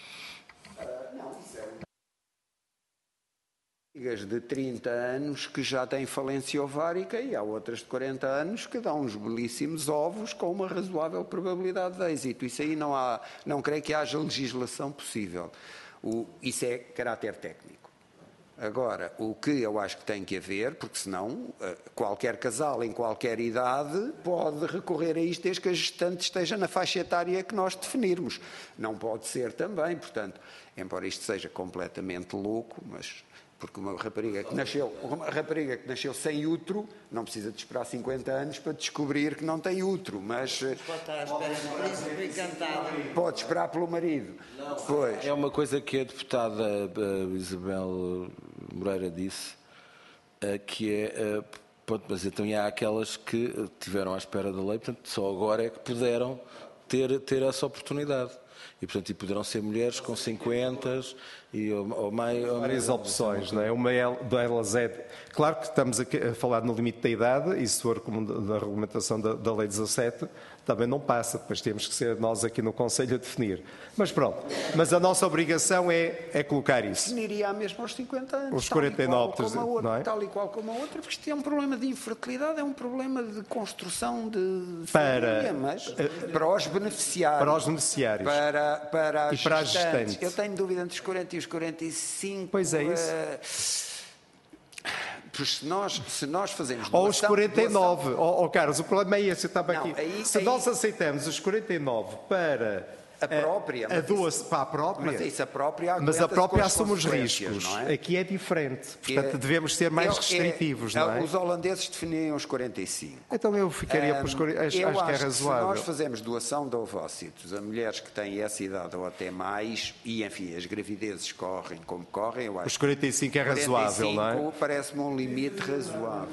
De trinta anos que já têm falência ovárica e há outras de quarenta anos que dão uns belíssimos ovos com uma razoável probabilidade de êxito. Isso aí não há, não creio que haja legislação possível. O, isso é caráter técnico. Agora, o que eu acho que tem que haver, porque senão qualquer casal em qualquer idade pode recorrer a isto desde que a gestante esteja na faixa etária que nós definirmos. Não pode ser também, portanto, embora isto seja completamente louco, mas... Porque uma rapariga que nasceu, uma rapariga que nasceu sem útero não precisa de esperar cinquenta anos para descobrir que não tem útero, mas pode estar à espera do príncipe encantado. Pode esperar pelo marido. Pois. É uma coisa que a deputada Isabel Moreira disse, que é, pronto, mas então há aquelas que tiveram à espera da lei, portanto só agora é que puderam ter, ter essa oportunidade. E, portanto, e poderão ser mulheres com cinquenta e ou, ou mais... Ou várias mais, opções, não é? Uma delas é... Claro que estamos aqui a falar no limite da idade, e se for como da regulamentação da, da Lei dezassete, também não passa, depois temos que ser nós aqui no Conselho a definir. Mas pronto, mas a nossa obrigação é, é colocar isso. Definiria mesmo aos cinquenta anos, os quarenta e nove, tal e, qual, outra, não é? tal e qual como a outra, porque isto é um problema de infertilidade, é um problema de construção de para, família, mas uh, para os beneficiários. Para os beneficiários. Para, para as e para gestantes. as gestantes. Eu tenho dúvida entre os quarenta e os quarenta e cinco. Pois é isso. Uh, Se nós, se nós fazemos doação, ou os quarenta e nove, doação... oh, oh, Carlos, o problema é esse, eu estava não, aqui. Aí, se aí... nós aceitamos os quarenta e nove para a própria, a, a duas, isso, para a própria, mas isso a própria, mas a própria assume os riscos. Não é? Aqui é diferente, portanto é, devemos ser mais eu, é, restritivos, não é? Os holandeses definiam os quarenta e cinco. Então eu ficaria um, pelos quarenta, acho, eu acho que é acho razoável. Que se nós fazemos doação de ovócitos a mulheres que têm essa idade ou até mais, e enfim, as gravidezes correm como correm, eu acho os quarenta e cinco é razoável, não é? Parece-me um limite razoável.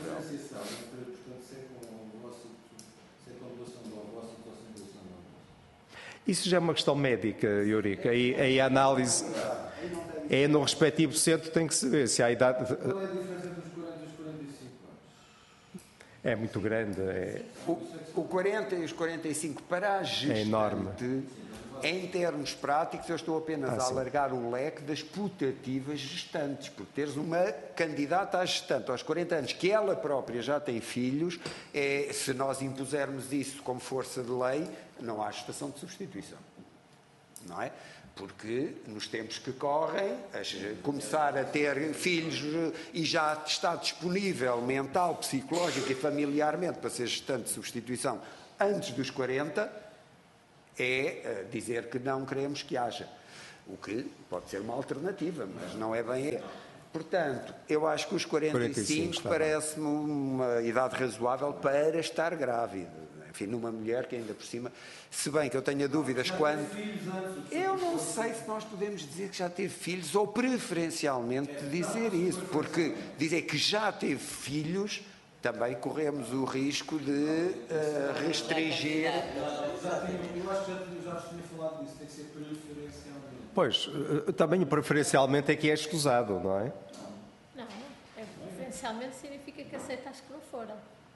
Isso já é uma questão médica, Eurico. Aí, aí a análise é no respectivo centro, tem que se ver se há idade. Qual é a diferença entre os quarenta e os quarenta e cinco anos? É muito grande. É... O, o quarenta e os quarenta e cinco para a gestante, é enorme. Em termos práticos, eu estou apenas ah, a alargar o leque das putativas gestantes, porque teres uma candidata à gestante aos quarenta anos, que ela própria já tem filhos, é, se nós impusermos isso como força de lei, não há gestação de substituição, não é? Porque nos tempos que correm, começar a ter filhos e já está disponível mental, psicológica e familiarmente para ser gestante de substituição antes dos quarenta, é dizer que não queremos que haja. O que pode ser uma alternativa, mas não é bem é. Portanto, eu acho que os quarenta e cinco parece-me uma idade razoável para estar grávida. Enfim, numa mulher que ainda por cima, se bem que eu tenha dúvidas quando... Eu não sei se nós podemos dizer que já teve filhos ou preferencialmente dizer isso, porque dizer que já teve filhos... Também corremos o risco de uh, restringir... Eu acho que já vos tinha falado disso, tem que ser preferencialmente. Pois, também o preferencialmente é que é escusado, não é? Não, é, preferencialmente significa que aceitas que não foram.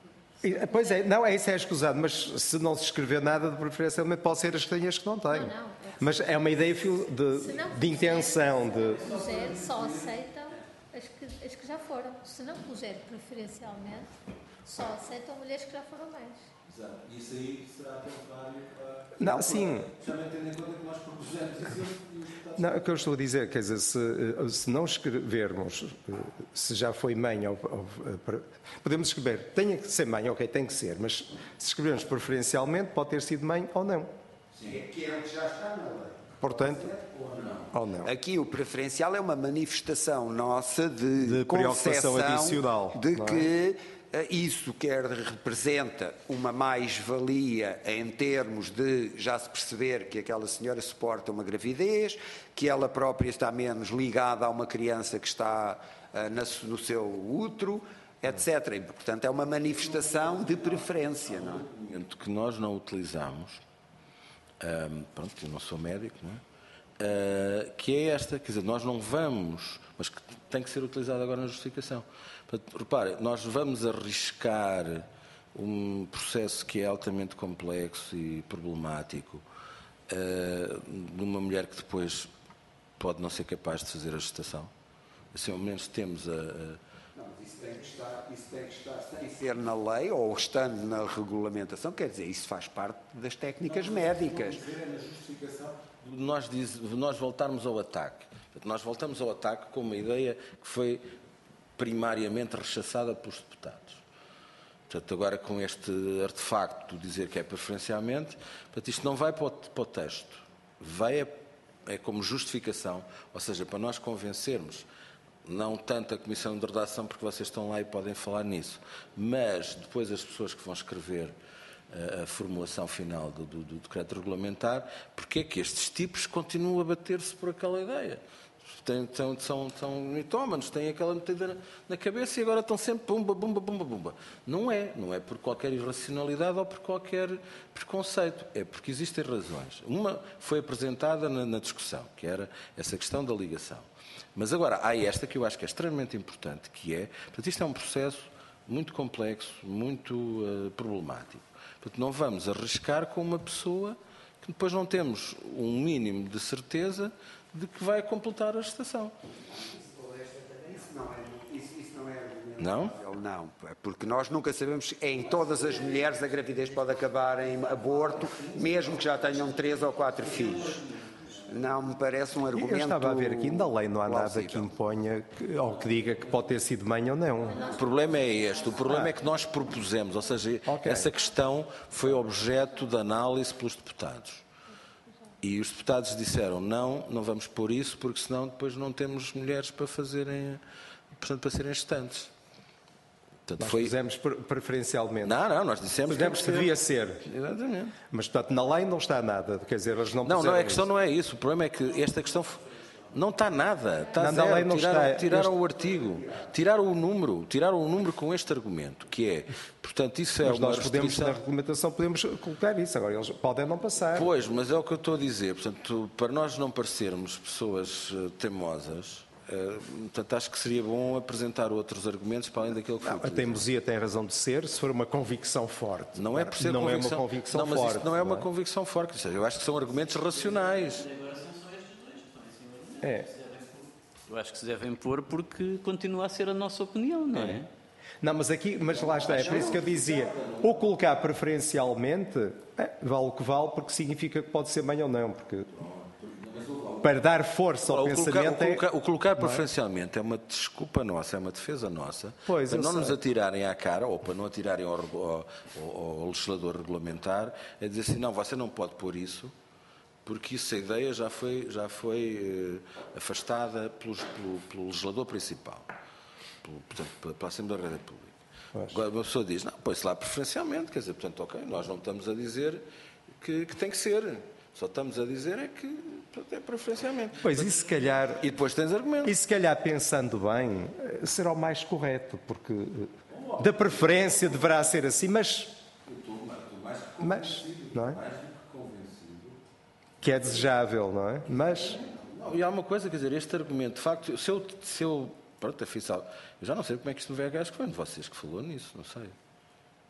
Pois é, não, é isso é escusado, mas se não se escrever nada de preferencialmente, pode ser as que têm e as que não têm. Não, não, é Mas é uma ideia fil- de, de intenção, de... Se puser, só aceitam as que, as que já foram. Se não puser preferencialmente, só aceitam mulheres que já foram mães. Exato. E isso aí será contrário a... Não, sim. Já me tendo em conta que nós propusemos isso. Não, o que eu estou a dizer, quer dizer, se, se não escrevermos se já foi mãe ou, ou podemos escrever, tem que ser mãe, ok, tem que ser, mas se escrevermos preferencialmente, pode ter sido mãe ou não. Sim, que é o que já está na lei. Portanto, ou não. Aqui o preferencial é uma manifestação nossa de, De preocupação concepção adicional, de não é? que isso quer representa uma mais-valia em termos de já se perceber que aquela senhora suporta uma gravidez, que ela própria está menos ligada a uma criança que está uh, na, no seu útero, etcétera. E, portanto, é uma manifestação de preferência. Não é? Que nós não utilizamos, um, pronto, eu não sou médico, não é? Uh, que é esta, quer dizer, nós não vamos, mas que tem que ser utilizado agora na justificação. Portanto, repare, nós vamos arriscar um processo que é altamente complexo e problemático uh, numa mulher que depois pode não ser capaz de fazer a gestação. Assim, ao menos temos a... a... Não, mas isso tem que estar, isso tem que estar sem ser na lei ou estando na regulamentação, quer dizer, isso faz parte das técnicas médicas. Nós, diz, nós voltarmos ao ataque. Nós voltamos ao ataque com uma ideia que foi primariamente rechaçada pelos deputados. Portanto, agora com este artefacto de dizer que é preferencialmente, portanto, isto não vai para o, para o texto, vai é, é como justificação, ou seja, para nós convencermos, não tanto a Comissão de Redação, porque vocês estão lá e podem falar nisso, mas depois as pessoas que vão escrever a, a formulação final do, do, do decreto regulamentar, porque é que estes tipos continuam a bater-se por aquela ideia. Tem, são, são, são mitómanos, têm aquela metida na, na cabeça e agora estão sempre bumba, bumba, bumba, bumba. Não é, não é por qualquer irracionalidade ou por qualquer preconceito, é porque existem razões. Uma foi apresentada na, na discussão, que era essa questão da ligação. Mas agora há esta que eu acho que é extremamente importante, que é, portanto, isto é um processo muito complexo, muito uh, problemático. Portanto, não vamos arriscar com uma pessoa que depois não temos um mínimo de certeza de que vai completar a gestação. Isso não é, isso, isso não é não? Não, porque nós nunca sabemos se em todas as mulheres a gravidez pode acabar em aborto, mesmo que já tenham três ou quatro filhos. Não me parece um argumento. Eu estava a ver aqui, na lei não há nada plausível. que imponha que, ou que diga que pode ter sido mãe ou não. O problema é este, o problema ah. é que nós propusemos, ou seja, okay. essa questão foi objeto de análise pelos deputados. E os deputados disseram, não, não vamos pôr isso, porque senão depois não temos mulheres para fazerem, portanto, para serem gestantes. Portanto, nós foi... fizemos preferencialmente. Não, não, nós dissemos que, que devia ser. Exatamente. Mas, portanto, na lei não está nada. Quer dizer, eles não Não, não, a questão isso. não é isso. O problema é que esta questão não está nada. Está não, zero. Na lei não tiraram está. tiraram este... o artigo. Tiraram o número. Tiraram o número com este argumento, que é, portanto, isso é mas uma nós podemos, restrição... na regulamentação, podemos colocar isso. Agora, eles podem não passar. Pois, mas é o que eu estou a dizer. Portanto, para nós não parecermos pessoas teimosas, Uh, portanto, acho que seria bom apresentar outros argumentos para além daquilo que foi. A teimosia tem razão de ser, se for uma convicção forte. Não é por ser não convicção, é uma convicção não, mas forte. Isto não é uma não é? convicção forte. Ou seja, eu acho que são argumentos racionais. É. Eu acho que se devem pôr porque continua a ser a nossa opinião, não é? Não, mas aqui, mas lá está, é por isso que eu dizia, o colocar preferencialmente, é, vale o que vale, porque significa que pode ser mãe ou não, porque... Para dar força ao o pensamento... Colocar, o colocar, é... o colocar preferencialmente é? é uma desculpa nossa, é uma defesa nossa, pois, para não sei. nos atirarem à cara, ou para não atirarem ao, ao, ao, ao legislador regulamentar, é dizer assim, não, você não pode pôr isso, porque isso, a ideia já foi, já foi eh, afastada pelos, pelo, pelo legislador principal, pelo, portanto, pela Assembleia da República. Pois. Agora uma pessoa diz, não, põe-se lá preferencialmente, quer dizer, portanto, ok, nós não estamos a dizer que, que tem que ser, só estamos a dizer é que é preferencialmente. Pois, e se calhar... E depois tens argumentos. E se calhar, pensando bem, será o mais correto, porque da preferência deverá ser assim, mas... Mas, não é? Que é desejável, não é? Mas... E há uma coisa, quer dizer, este argumento, de facto, se eu... Se eu pronto, afinal, eu já não sei como é que isto me veio a gás, que foi um de vocês que falou nisso, não sei.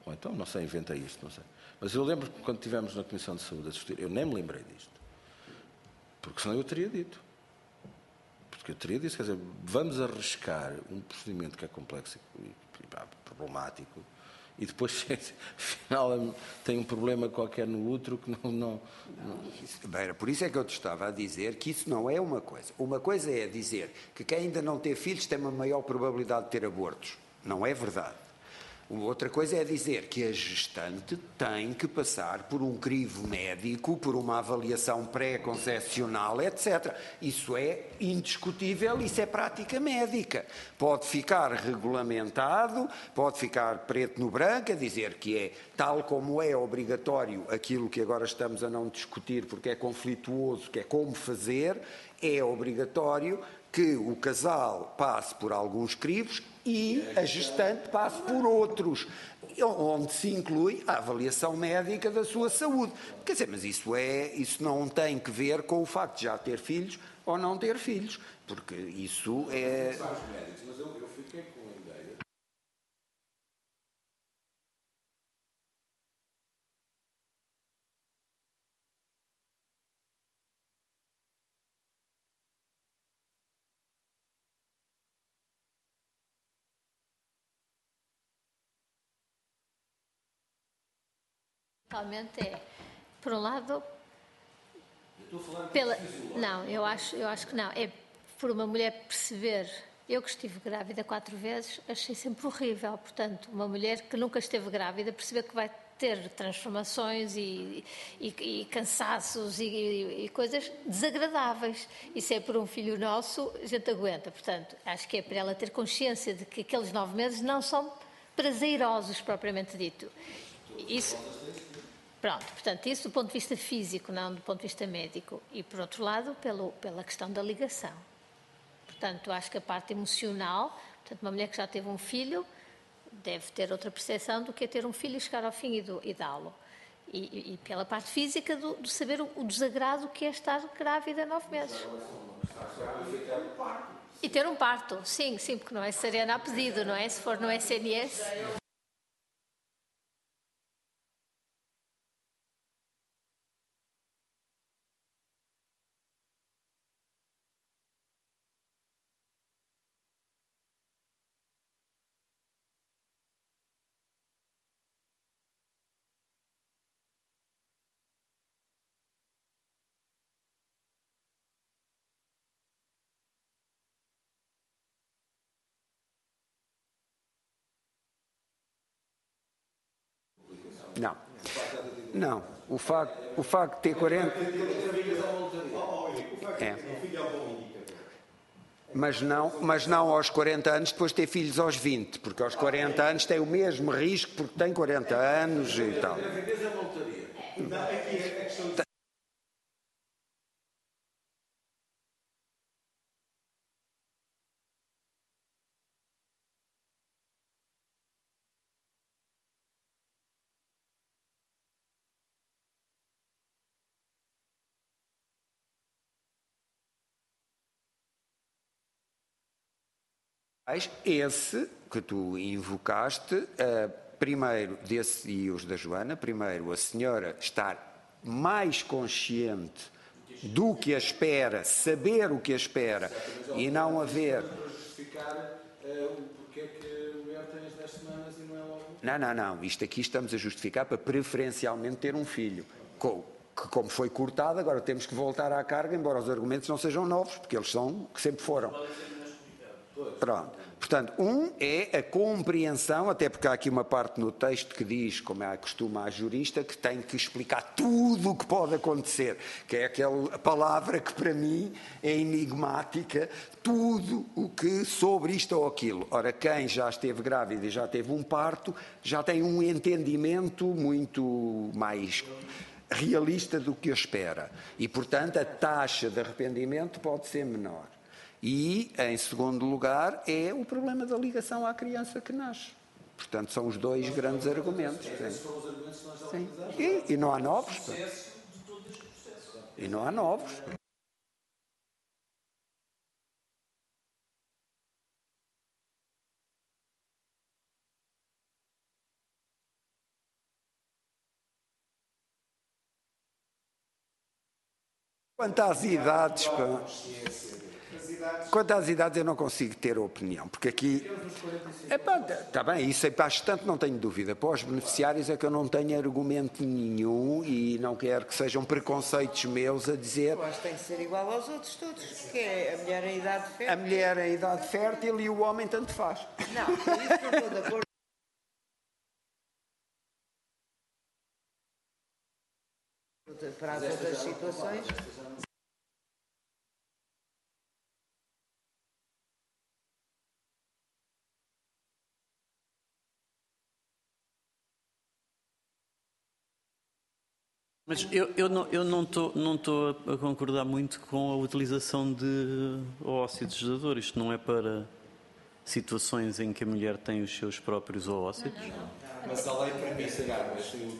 Ou então, não sei, inventei isto, não sei. Mas eu lembro que quando estivemos na Comissão de Saúde a discutir, eu nem me lembrei disto. Porque senão eu teria dito. Porque eu teria dito, quer dizer, vamos arriscar um procedimento que é complexo e, e pá, problemático, e depois, afinal, tem um problema qualquer no útero que não... não, não... Bem, por isso é que eu te estava a dizer que isso não é uma coisa. Uma coisa é dizer que quem ainda não tem filhos tem uma maior probabilidade de ter abortos. Não é verdade. Outra coisa é dizer que a gestante tem que passar por um crivo médico, por uma avaliação pré-concepcional, etcétera. Isso é indiscutível, isso é prática médica. Pode ficar regulamentado, pode ficar preto no branco, a dizer que é tal como é obrigatório aquilo que agora estamos a não discutir porque é conflituoso, que é como fazer, é obrigatório que o casal passe por alguns crivos e a gestante passe por outros, onde se inclui a avaliação médica da sua saúde. Quer dizer, mas isso, é, isso não tem que ver com o facto de já ter filhos ou não ter filhos, porque isso é... Mas eu, eu fiquei com a ideia... Realmente é, por um lado, pela, não, eu acho, eu acho que não, é por uma mulher perceber, eu que estive grávida quatro vezes, achei sempre horrível, portanto, uma mulher que nunca esteve grávida, perceber que vai ter transformações e, e, e cansaços e, e, e coisas desagradáveis, e se é por um filho nosso, a gente aguenta, portanto, acho que é para ela ter consciência de que aqueles nove meses não são prazerosos, propriamente dito. Isso... Pronto, portanto, isso do ponto de vista físico, não do ponto de vista médico. E, por outro lado, pelo, pela questão da ligação. Portanto, acho que a parte emocional, portanto, uma mulher que já teve um filho deve ter outra percepção do que é ter um filho e chegar ao fim e, do, e dá-lo. E, e, e pela parte física, do, do saber o, o desagrado que é estar grávida nove meses. E ter um parto, sim, sim, porque não é cesariana a pedido, não é? Se for no S N S... Não. Não. O facto, o facto de ter quarenta... É. Mas não, mas não aos quarenta anos depois de ter filhos aos vinte, porque aos quarenta anos tem o mesmo risco porque tem quarenta anos e tal. Esse que tu invocaste, uh, primeiro, desse e os da Joana, primeiro a senhora estar mais consciente do que a espera, saber o que a espera e não haver... justificar o porquê que a mulher tem as dez semanas e não é logo... Não, não, não. Isto aqui estamos a justificar para preferencialmente ter um filho. Com, que como foi cortado, agora temos que voltar à carga, embora os argumentos não sejam novos, porque eles são que sempre foram. Pronto. Portanto, um é a compreensão, até porque há aqui uma parte no texto que diz, como é costuma a jurista, que tem que explicar tudo o que pode acontecer, que é aquela palavra que para mim é enigmática, tudo o que sobre isto ou aquilo. Ora, quem já esteve grávida e já teve um parto, já tem um entendimento muito mais realista do que eu espera. E, portanto, a taxa de arrependimento pode ser menor. E, em segundo lugar, é o problema da ligação à criança que nasce. Portanto, são os dois grandes argumentos. Sim. E, e não há novos. E não há novos. Quanto às idades, pá, quanto às idades eu não consigo ter opinião, porque aqui, está bem, isso é bastante, não tenho dúvida. Para os beneficiários é que eu não tenho argumento nenhum e não quero que sejam preconceitos meus a dizer... Eu acho que tem que ser igual aos outros todos, que é a mulher em idade fértil. A mulher em idade fértil e o homem tanto faz. Não, isso não estou de acordo. Para as outras situações. Mas eu, eu não eu não estou não estou a concordar muito com a utilização de oócitos de dor. Isto não é para situações em que a mulher tem os seus próprios oócitos? Mas a lei permite,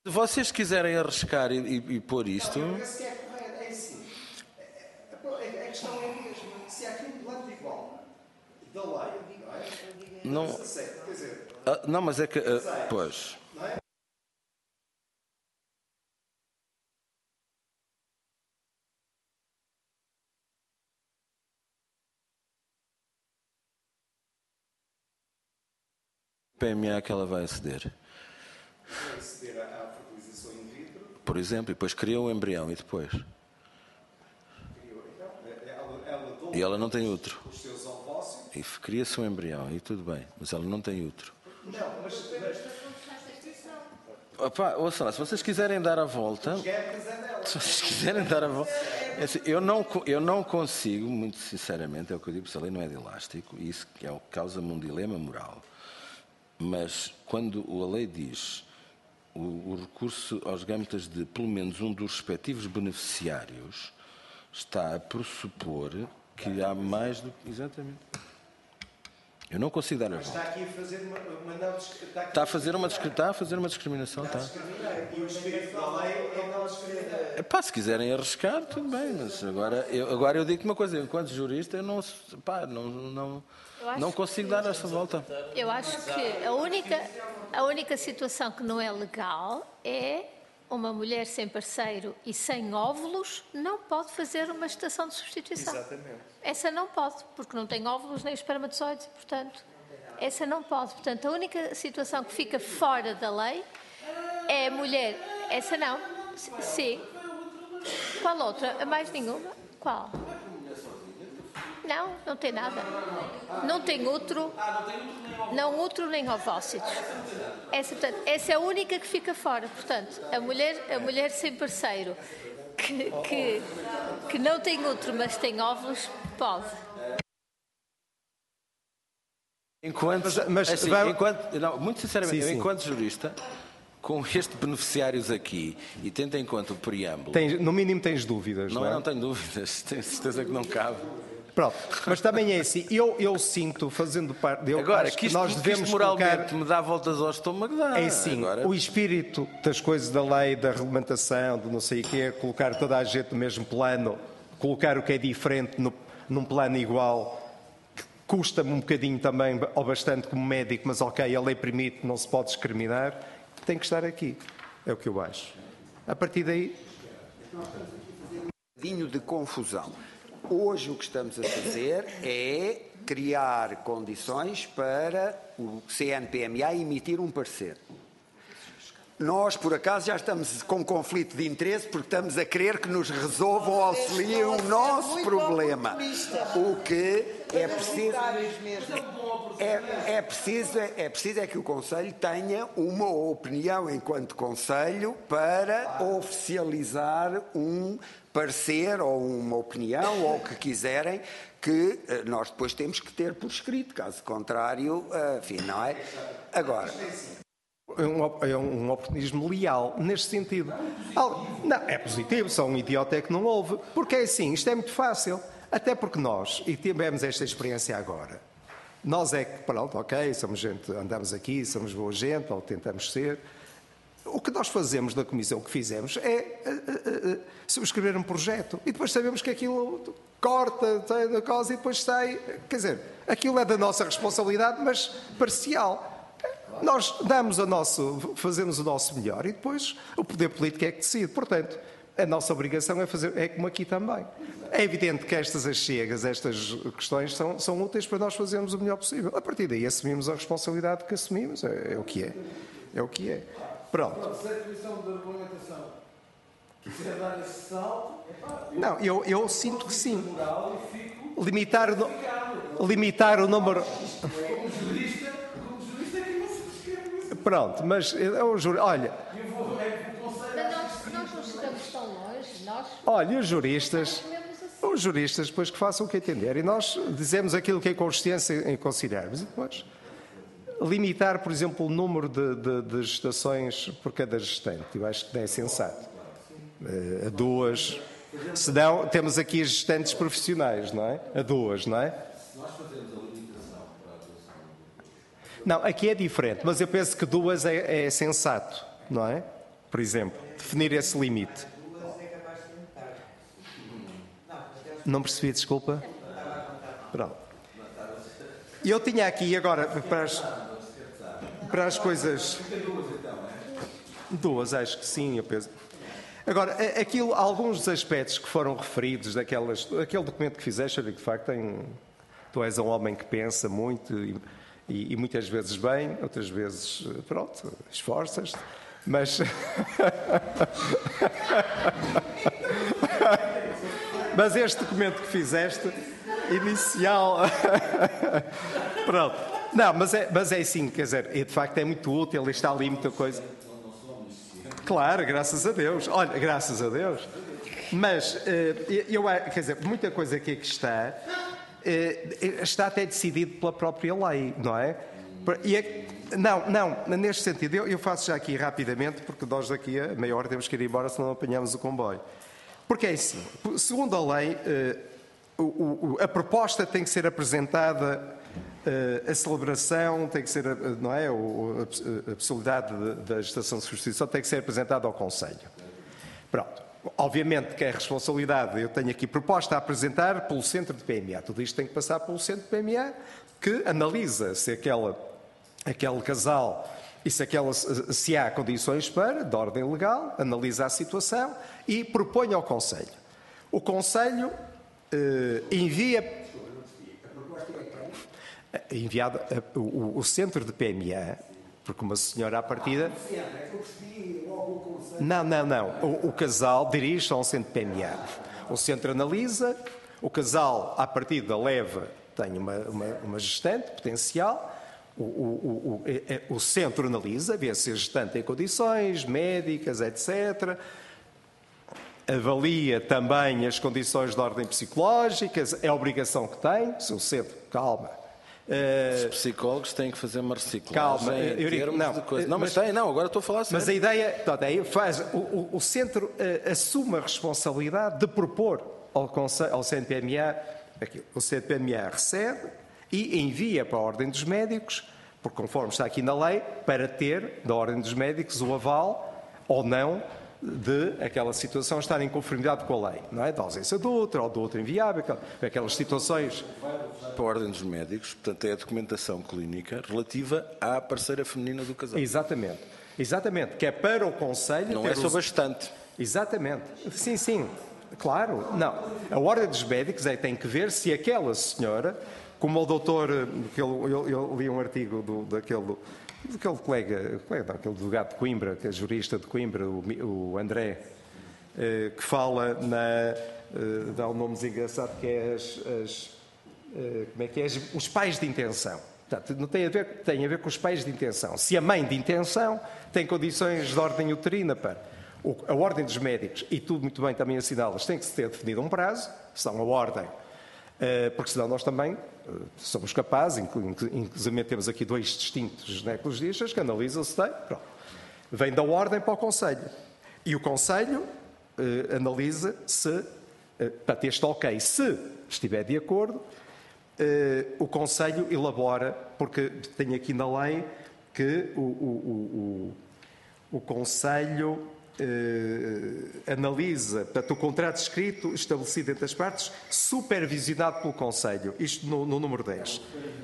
Se vocês quiserem arriscar e, e, e pôr isto... Não, eu penso que é correto, é assim. A questão é mesmo, se há aqui um plano igual da lei, não, não se aceita, quer dizer... Ah, não, mas é que... Uh, pois... P M A que ela vai aceder. Vai aceder à fertilização in vitro. Por exemplo, e depois cria um embrião e depois... E ela não tem útero. Os seus ovócitos. E cria-se um embrião e tudo bem, mas ela não tem útero. Não, mas... Opa, ouçam lá, se vocês quiserem dar a volta... Se vocês quiserem dar a volta... É assim, eu, não, eu não consigo, muito sinceramente, é o que eu digo, se a lei não é de elástico, e isso é o que causa-me um dilema moral. Mas quando a lei diz o, o recurso aos gametas de pelo menos um dos respectivos beneficiários, está a pressupor que há mais do que... Exatamente. Eu não consigo dar a volta. Está aqui a fazer uma... uma não, está, está, a fazer uma, está a fazer uma discriminação, está. E o espírito da lei é não discriminar. Pá, se quiserem arriscar, tudo bem, mas agora eu, agora eu digo uma coisa, enquanto jurista, eu não, pá, não, não, não consigo dar essa volta. Eu acho que a única, a única situação que não é legal é uma mulher sem parceiro e sem óvulos não pode fazer uma gestação de substituição. Exatamente. Essa não pode, porque não tem óvulos nem espermatozoides, portanto, essa não pode. Portanto, a única situação que fica fora da lei é a mulher. Essa não. Sim. Qual outra? Mais nenhuma? Qual? Não, não tem nada. Não tem útero, não útero nem ovócitos. Essa, portanto, essa é a única que fica fora. Portanto, a mulher, a mulher sem parceiro que, que, que não tem útero, mas tem óvulos, pode. Enquanto, mas, mas assim, vai... enquanto não, muito sinceramente, sim, eu, sim. enquanto jurista, com estes beneficiários aqui, e tendo em conta o preâmbulo... Tens, no mínimo tens dúvidas, não, não é? Não tenho dúvidas, tenho certeza que não cabe. Pronto, mas também é assim, eu, eu sinto, fazendo parte... Eu Agora, acho que isto, que nós que devemos isto moralmente colocar... me dá voltas ao estômago, dá. É assim, Agora... o espírito das coisas da lei, da regulamentação, do não sei o quê, colocar toda a gente no mesmo plano, colocar o que é diferente no, num plano igual, custa-me um bocadinho também, ou bastante como médico, mas ok, a lei permite, não se pode discriminar, tem que estar aqui. É o que eu acho. A partir daí... Um bocadinho de confusão. Hoje o que estamos a fazer é criar condições para o C N P M A emitir um parecer. Nós, por acaso, já estamos com conflito de interesse porque estamos a querer que nos resolvam ou auxiliem o nosso problema. O que é preciso é, é preciso é preciso é que o Conselho tenha uma opinião enquanto Conselho para oficializar um parecer ou uma opinião ou o que quiserem que nós depois temos que ter por escrito, caso contrário, enfim, não é? Agora... É um, é um oportunismo leal, neste sentido. Não, é positivo, só um idiota é que não ouve. Porque é assim, isto é muito fácil. Até porque nós, e tivemos esta experiência agora, nós é que, pronto, ok, somos gente, andamos aqui, somos boa gente, ou tentamos ser. O que nós fazemos da Comissão, o que fizemos, é uh, uh, uh, subscrever um projeto. E depois sabemos que aquilo corta, sai da coisa e depois sai. Quer dizer, aquilo é da nossa responsabilidade, mas parcial. Nós damos a nosso, fazemos o nosso melhor e depois o poder político é que decide. Portanto, a nossa obrigação é fazer, é como aqui também. É evidente que estas achegas, estas questões são, são úteis para nós fazermos o melhor possível. A partir daí assumimos a responsabilidade que assumimos. É, é o que é. É o que é. Pronto. Se a Comissão de Regulamentação quiser dar esse salto... Não, eu, eu sinto que sim. Limitar o, limitar o número... Pronto, mas eu juro, olha... Mas nós, nós não estamos tão longe, nós... Olha, os juristas, os juristas depois que façam o que entender, e nós dizemos aquilo que é consciência em considerarmos, e depois limitar, por exemplo, o número de, de, de gestações por cada gestante, eu acho que não é sensato. A duas, senão temos aqui as gestantes profissionais, não é? A duas, não é? Não, aqui é diferente, mas eu penso que duas é, é sensato, não é? por exemplo, definir esse limite. Não percebi, desculpa. Pronto. Eu tinha aqui agora, para as, para as coisas... Duas, acho que sim, eu penso. Agora, aquilo, alguns dos aspectos que foram referidos, daquelas, aquele documento que fizeste, de facto, tem, tu és um homem que pensa muito e, e, e muitas vezes bem, outras vezes, pronto, esforças-te, mas... mas este documento que fizeste, inicial... pronto. Não, mas é, mas é assim, quer dizer, de facto é muito útil, está ali muita coisa... Claro, graças a Deus. Olha, graças a Deus. Mas, eu, quer dizer, muita coisa que aqui está, está até decidido pela própria lei, não é? E é não, não, neste sentido, eu, eu faço já aqui rapidamente, porque nós daqui a meia hora temos que ir embora, senão não apanhamos o comboio. Porque é assim, segundo a lei, a proposta tem que ser apresentada... a celebração tem que ser, não é? A possibilidade da gestação de substituição tem que ser apresentada ao Conselho. Pronto. Obviamente que é responsabilidade, eu tenho aqui proposta a apresentar pelo Centro de P M A. Tudo isto tem que passar pelo Centro de P M A, que analisa se aquela, aquele casal e se, aquela, se há condições para, de ordem legal, analisa a situação e propõe ao Conselho. O Conselho eh, envia... enviado o, o centro de P M A, porque uma senhora à partida... Não, não, não. O, o casal dirige-se ao centro de P M A. O centro analisa, o casal à partida leva, tem uma, uma, uma gestante potencial, o, o, o, o centro analisa, vê se a gestante tem condições médicas, etcétera. Avalia também as condições de ordem psicológicas, é a obrigação que tem, se o centro, calma... Uh, Os psicólogos têm que fazer uma reciclagem. Calma, em Eurico, não. De coisa. Não, mas, mas tem, não, agora estou a falar sério. Mas a ideia, portanto, aí faz, o, o, o centro uh, assume a responsabilidade de propor ao, ao C N P M A, aqui, o C N P M A recebe e envia para a Ordem dos Médicos, porque conforme está aqui na lei, para ter da Ordem dos Médicos o aval ou não de aquela situação estar em conformidade com a lei, não é? Da ausência de outra ou de outra inviável, aquelas situações. Para a Ordem dos Médicos, portanto, é a documentação clínica relativa à parceira feminina do casal. Exatamente, exatamente, que é para o Conselho... Não é sobre os... bastante. Exatamente, sim, sim, claro, não. A Ordem dos Médicos é, tem que ver se aquela senhora, como o doutor, eu, eu, eu li um artigo do, daquele... Aquele colega, colega não, aquele delegado de Coimbra, que é jurista de Coimbra, o, o André, eh, que fala na... Eh, dá um nome engraçado que é as... as eh, como é que é? Os pais de intenção. Portanto, não tem a ver, tem a ver com os pais de intenção. Se a mãe de intenção tem condições de ordem uterina para... O, a Ordem dos Médicos, e tudo muito bem também assinalas, tem que se ter definido um prazo, senão a Ordem... porque senão nós também somos capazes, inclusive temos aqui dois distintos ginecologistas que analisam se tem, pronto. Vem da Ordem para o Conselho. E o Conselho eh, analisa se, eh, para ter este ok, se estiver de acordo, eh, o Conselho elabora, porque tem aqui na lei que o, o, o, o Conselho... Uh, analisa, portanto, o contrato escrito estabelecido entre as partes, supervisionado pelo Conselho, isto no, no número dez.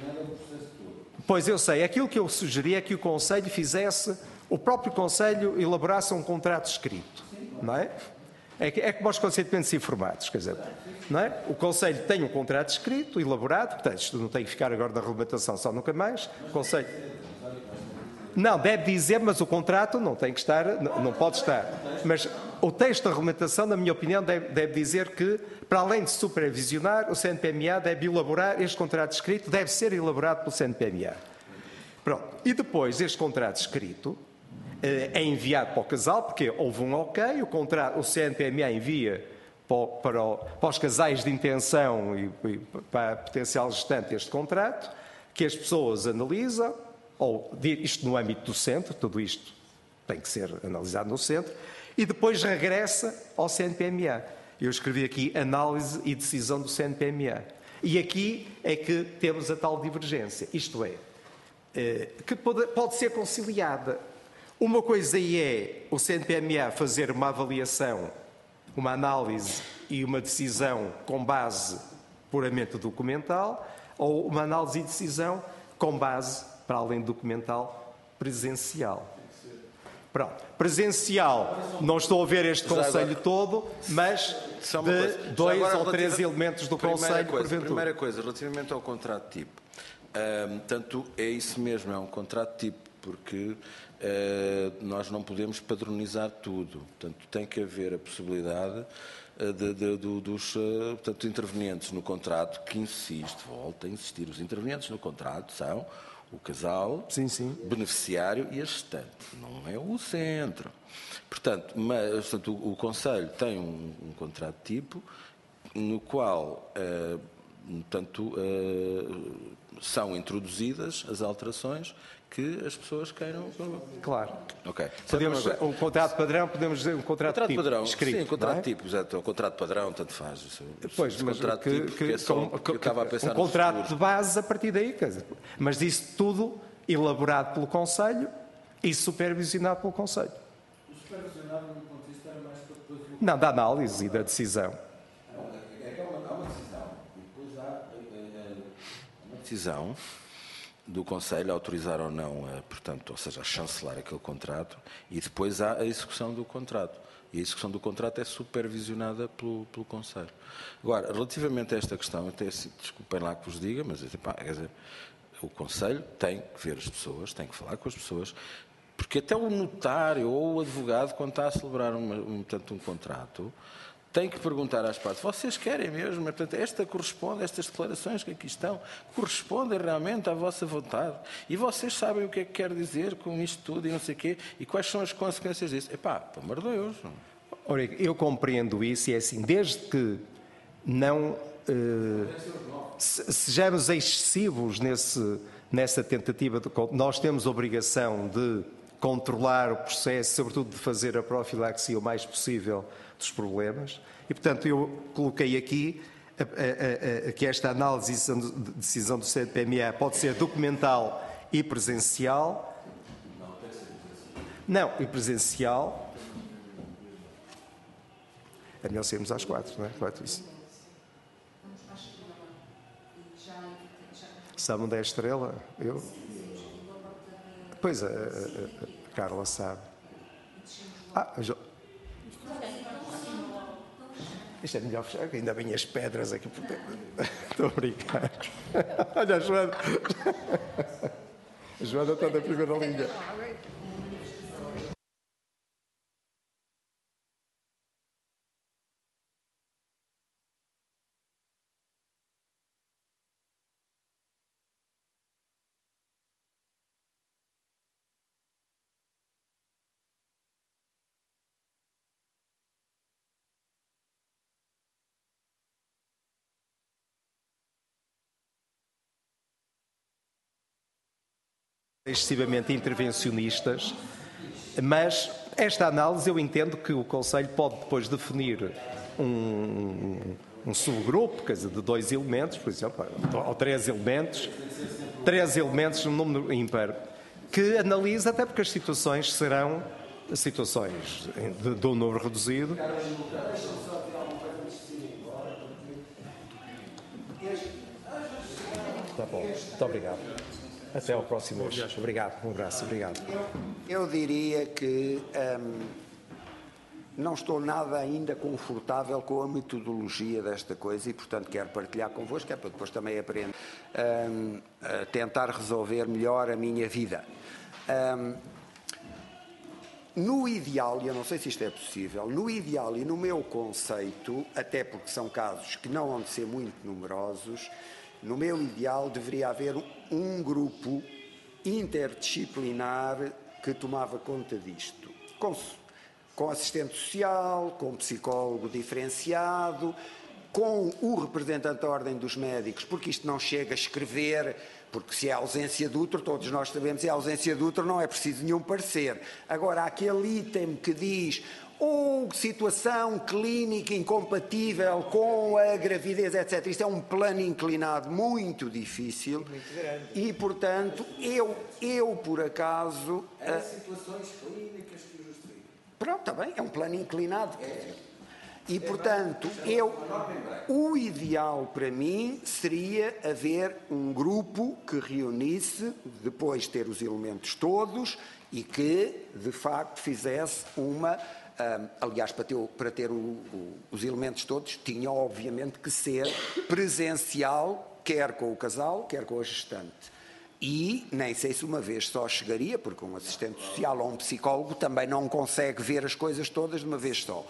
Pois eu sei, aquilo que eu sugeri é que o Conselho fizesse, o próprio Conselho elaborasse um contrato escrito, não é? É, que, é como os consentimentes informados, quer dizer, não é? O Conselho tem um contrato escrito, elaborado, portanto, isto não tem que ficar agora na regulamentação só nunca mais, o Conselho... Não, deve dizer, mas o contrato não tem que estar, não, não pode estar. Mas o texto da regulamentação, na minha opinião, deve, deve dizer que, para além de supervisionar, o C N P M A deve elaborar, este contrato escrito deve ser elaborado pelo C N P M A. Pronto. E depois, este contrato escrito eh, é enviado para o casal, porque houve um ok, o, contrato, o C N P M A envia para, para, o, para os casais de intenção e, e para a potencial gestante este contrato, que as pessoas analisam, ou isto no âmbito do centro, tudo isto tem que ser analisado no centro, e depois regressa ao C N P M A. Eu escrevi aqui análise e decisão do C N P M A. E aqui é que temos a tal divergência, isto é, que pode, pode ser conciliada. Uma coisa aí é o C N P M A fazer uma avaliação, uma análise e uma decisão com base puramente documental, ou uma análise e decisão com base, para além documental, presencial. Pronto. Presencial, não estou a ver este Conselho todo, mas de dois ou três elementos do Conselho, porventura. Primeira coisa, relativamente ao contrato tipo. Uh, tanto é isso mesmo, é um contrato tipo, porque uh, nós não podemos padronizar tudo. Portanto, tem que haver a possibilidade uh, de, de, de, dos uh, portanto, intervenientes no contrato, que insiste, volta a insistir, os intervenientes no contrato são o casal, sim, sim. beneficiário e a gestante, não é o centro. Portanto, mas, portanto o, o Conselho tem um, um contrato tipo no qual uh, portanto, uh, são introduzidas as alterações que as pessoas queiram. Claro. Ok. Podemos, um contrato padrão, podemos dizer um contrato, contrato tipo padrão, escrito. Sim, um contrato é? tipo, exato. O contrato padrão, tanto faz. Pois, Esse mas contrato que, tipo, que, que é só, com, que eu estava a pensar um contrato de base a partir daí, quer dizer, mas isso tudo elaborado pelo Conselho e supervisionado pelo Conselho. O supervisionado, no ponto de vista, era mais para depois... Não, da análise e da decisão. É que há uma, há uma decisão, e depois há uma decisão do Conselho autorizar ou não, portanto, ou seja, a chancelar aquele contrato, e depois há a execução do contrato. E a execução do contrato é supervisionada pelo, pelo Conselho. Agora, relativamente a esta questão, até, desculpem lá que vos diga, mas pá, quer dizer, o Conselho tem que ver as pessoas, tem que falar com as pessoas, porque até o notário ou o advogado, quando está a celebrar uma, um, portanto, um contrato, tem que perguntar às partes, vocês querem mesmo? Portanto, esta corresponde, estas declarações que aqui estão, correspondem realmente à vossa vontade? E vocês sabem o que é que quer dizer com isto tudo e não sei o quê? E quais são as consequências disso? Epá, pelo amor de Deus. Ora, eu compreendo isso e é assim, desde que não eh, sejamos excessivos nesse, nessa tentativa, de, nós temos a obrigação de controlar o processo, sobretudo de fazer a profilaxia o mais possível dos problemas. E, portanto, eu coloquei aqui a, a, a, que esta análise de decisão do C N P M A pode ser documental e presencial. Não, e presencial. É melhor sermos às quatro, não é? Quatro, isso. Sabe onde é a estrela? Eu? Pois, a, a, a Carla sabe. Ah, a jo... Isto é melhor fechar, que ainda vêm as pedras aqui por dentro. Estou a brincar. Olha a Joana. A Joana está na primeira linha. Excessivamente intervencionistas, mas esta análise eu entendo que o Conselho pode depois definir um, um subgrupo, quer dizer, de dois elementos, por exemplo, ou três elementos, três elementos no número ímpar, que analisa, até porque as situações serão situações de, de um número reduzido. Tá bom, muito obrigado. Até ao próximo mês. Obrigado, um abraço, obrigado. Eu diria que hum, não estou nada ainda confortável com a metodologia desta coisa e, portanto, quero partilhar convosco, que é para depois também aprender hum, a tentar resolver melhor a minha vida. Hum, no ideal, e eu não sei se isto é possível, no ideal e no meu conceito, até porque são casos que não vão de ser muito numerosos, no meu ideal deveria haver um grupo interdisciplinar que tomava conta disto, com, com assistente social, com psicólogo diferenciado, com o representante da Ordem dos Médicos, porque isto não chega a escrever, porque se é ausência de útero, todos nós sabemos que é ausência de útero, não é preciso nenhum parecer. Agora, há aquele item que diz ou situação clínica incompatível com a gravidez, etcétera. Isto é um plano inclinado muito difícil e, portanto, eu, eu por acaso... Há situações clínicas que o justificam. Pronto, está bem, é um plano inclinado. E, portanto, eu, o ideal para mim seria haver um grupo que reunisse, depois de ter os elementos todos, e que, de facto, fizesse uma... Um, aliás, para ter, para ter o, o, os elementos todos, tinha, obviamente, que ser presencial, quer com o casal, quer com a gestante. E nem sei se uma vez só chegaria, porque um assistente social ou um psicólogo também não consegue ver as coisas todas de uma vez só.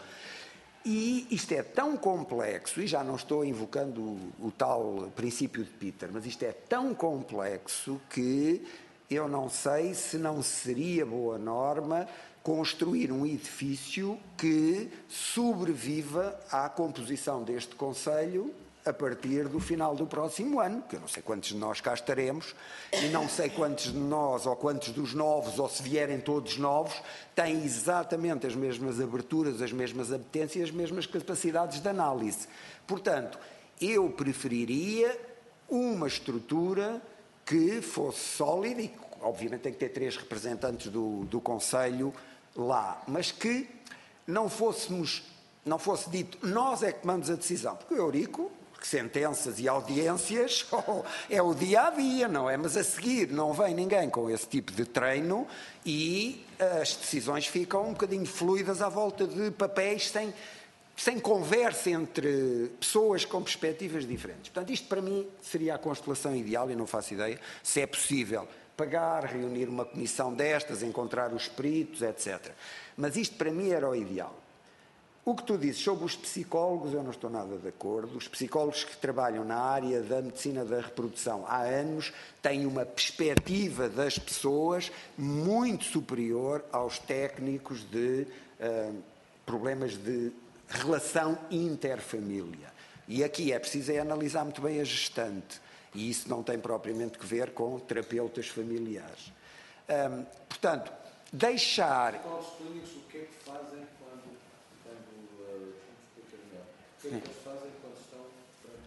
E isto é tão complexo, e já não estou invocando o, o tal princípio de Peter, mas isto é tão complexo que eu não sei se não seria boa norma construir um edifício que sobreviva à composição deste Conselho a partir do final do próximo ano, que eu não sei quantos de nós cá estaremos e não sei quantos de nós ou quantos dos novos, ou se vierem todos novos, têm exatamente as mesmas aberturas, as mesmas apetências, as mesmas capacidades de análise. Portanto, eu preferiria uma estrutura que fosse sólida e, obviamente, tem que ter três representantes do, do Conselho lá, mas que não fôssemos, não fosse dito, nós é que tomamos a decisão, porque o Eurico, sentenças e audiências, oh, é o dia-a-dia, não é? Mas a seguir não vem ninguém com esse tipo de treino e as decisões ficam um bocadinho fluidas à volta de papéis sem, sem conversa entre pessoas com perspectivas diferentes. Portanto, isto para mim seria a constelação ideal e não faço ideia se é possível pagar, reunir uma comissão destas, encontrar os peritos, etcétera. Mas isto para mim era o ideal. O que tu dizes sobre os psicólogos, eu não estou nada de acordo. Os psicólogos que trabalham na área da medicina da reprodução há anos têm uma perspectiva das pessoas muito superior aos técnicos de uh, problemas de relação interfamília. E aqui é preciso é analisar muito bem a gestante. E isso não tem propriamente que ver com terapeutas familiares. Um, portanto, deixar... Os clínicos, o que é que fazem quando... quando uh, o que é que eles fazem quando estão perante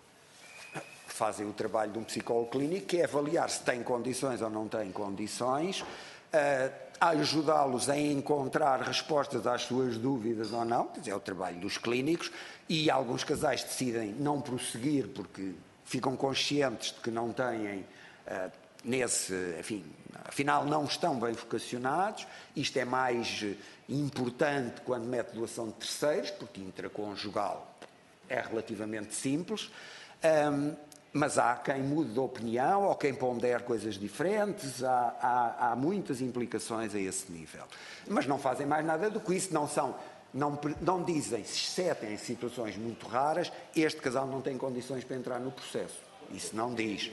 o trabalho? Fazem o trabalho de um psicólogo clínico, que é avaliar se tem condições ou não tem condições, uh, ajudá-los a encontrar respostas às suas dúvidas ou não, quer dizer, é o trabalho dos clínicos, e alguns casais decidem não prosseguir porque ficam conscientes de que não têm, uh, nesse, enfim, afinal não estão bem vocacionados. Isto é mais importante quando mete doação de terceiros, porque intraconjugal é relativamente simples, um, mas há quem mude de opinião ou quem pondere coisas diferentes, há, há, há muitas implicações a esse nível. Mas não fazem mais nada do que isso, não são... Não, não dizem, exceto em situações muito raras, este casal não tem condições para entrar no processo. Isso não diz.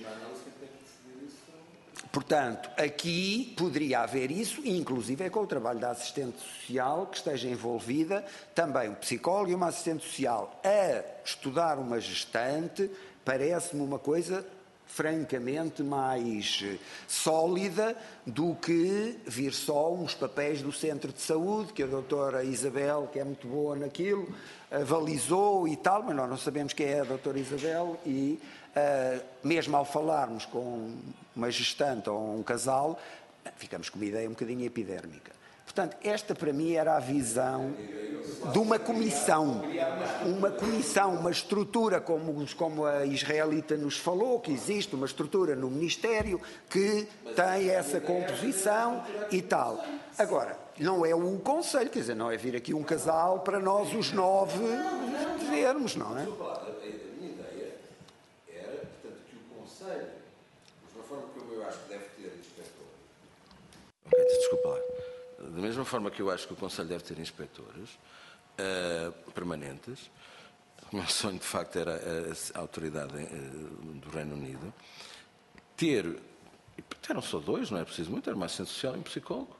Portanto, aqui poderia haver isso, e inclusive é com o trabalho da assistente social que esteja envolvida, também um psicólogo e uma assistente social, a estudar uma gestante, parece-me uma coisa francamente mais sólida do que vir só uns papéis do centro de saúde, que a doutora Isabel, que é muito boa naquilo, avalizou e tal, mas nós não sabemos quem é a doutora Isabel e uh, mesmo ao falarmos com uma gestante ou um casal, ficamos com uma ideia um bocadinho epidérmica. Portanto, esta para mim era a visão de uma comissão, uma comissão, uma estrutura, como, como a israelita nos falou, que existe uma estrutura no Ministério que tem essa composição e tal. Agora, não é o Conselho, quer dizer, não é vir aqui um casal para nós os nove vermos, não é? A minha ideia era, portanto, que o Conselho, de uma forma como eu acho que deve ter inspetor. Ok, desculpa lá. Da mesma forma que eu acho que o Conselho deve ter inspectores uh, permanentes, o meu sonho de facto era a, a autoridade uh, do Reino Unido, ter, eram só dois, não é preciso muito, era uma assistente social e um psicólogo,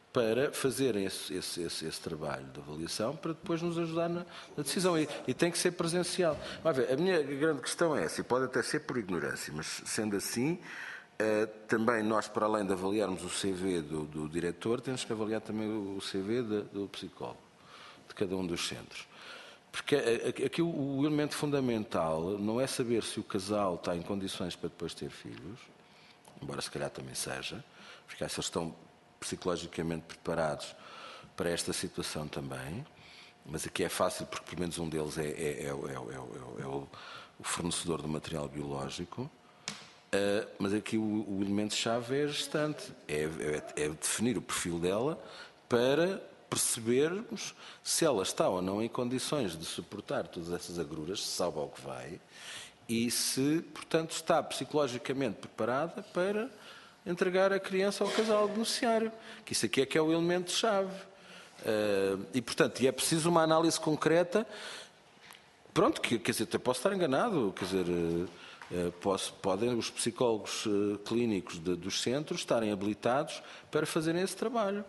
para fazerem esse, esse, esse, esse trabalho de avaliação para depois nos ajudar na, na decisão. E, e tem que ser presencial. Vamos ver, a minha grande questão é essa, e pode até ser por ignorância, mas sendo assim, eh, também nós, para além de avaliarmos o C V do, do diretor, temos que avaliar também o C V de, do psicólogo, de cada um dos centros. Porque aqui o, o elemento fundamental não é saber se o casal está em condições para depois ter filhos, embora se calhar também seja, porque se eles estão psicologicamente preparados para esta situação também, mas aqui é fácil porque pelo menos um deles é, é, é, é, é, é o, o fornecedor do material biológico, uh, mas aqui o, o elemento-chave é a gestante, é, é, é definir o perfil dela para percebermos se ela está ou não em condições de suportar todas essas agruras, se sabe ao que vai, e se, portanto, está psicologicamente preparada para entregar a criança ao casal beneficiário, que isso aqui é que é o elemento-chave. Uh, e, portanto, e é preciso uma análise concreta, pronto, que, quer dizer, até posso estar enganado, quer dizer, uh, uh, posso, podem os psicólogos uh, clínicos de, dos centros estarem habilitados para fazerem esse trabalho.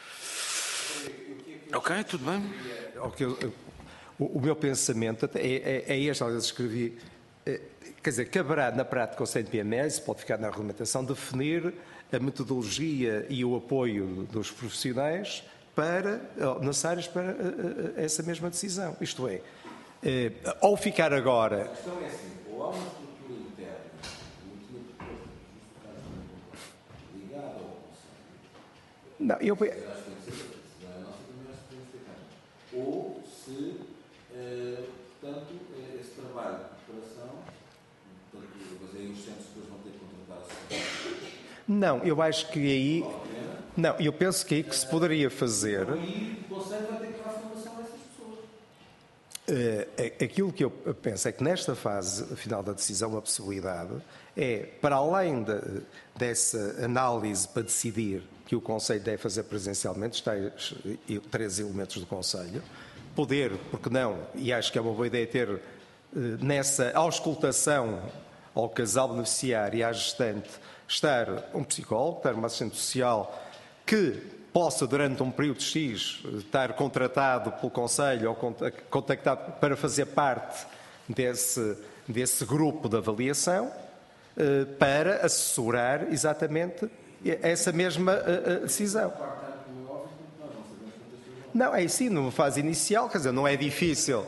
Ok, tudo bem. O, o meu pensamento é, é, é este, às vezes escrevi... Quer dizer, caberá na prática ao C N P M S, pode ficar na regulamentação, definir a metodologia e o apoio dos profissionais para, necessários para essa mesma decisão. Isto é, ou ficar agora... A questão é assim, ou há uma estrutura interna, ligada ao Conselho, não, eu... ou se, portanto, esse trabalho de preparação, mas aí os centros depois vão ter que contratar a Não, eu acho que aí... Não, eu penso que aí que se poderia fazer... E o Conselho vai ter que dar formação a essas pessoas. Uh, aquilo que eu penso é que nesta fase final da decisão a possibilidade é, para além de, dessa análise para decidir que o Conselho deve fazer presencialmente, está três elementos do Conselho, poder, porque não, e acho que é uma boa ideia ter uh, nessa auscultação ao casal beneficiário e à gestante estar um psicólogo, estar uma assistente social que possa, durante um período X, estar contratado pelo Conselho ou contactado para fazer parte desse, desse grupo de avaliação, para assessorar exatamente essa mesma decisão. Não, é assim, numa fase inicial, quer dizer, não é difícil.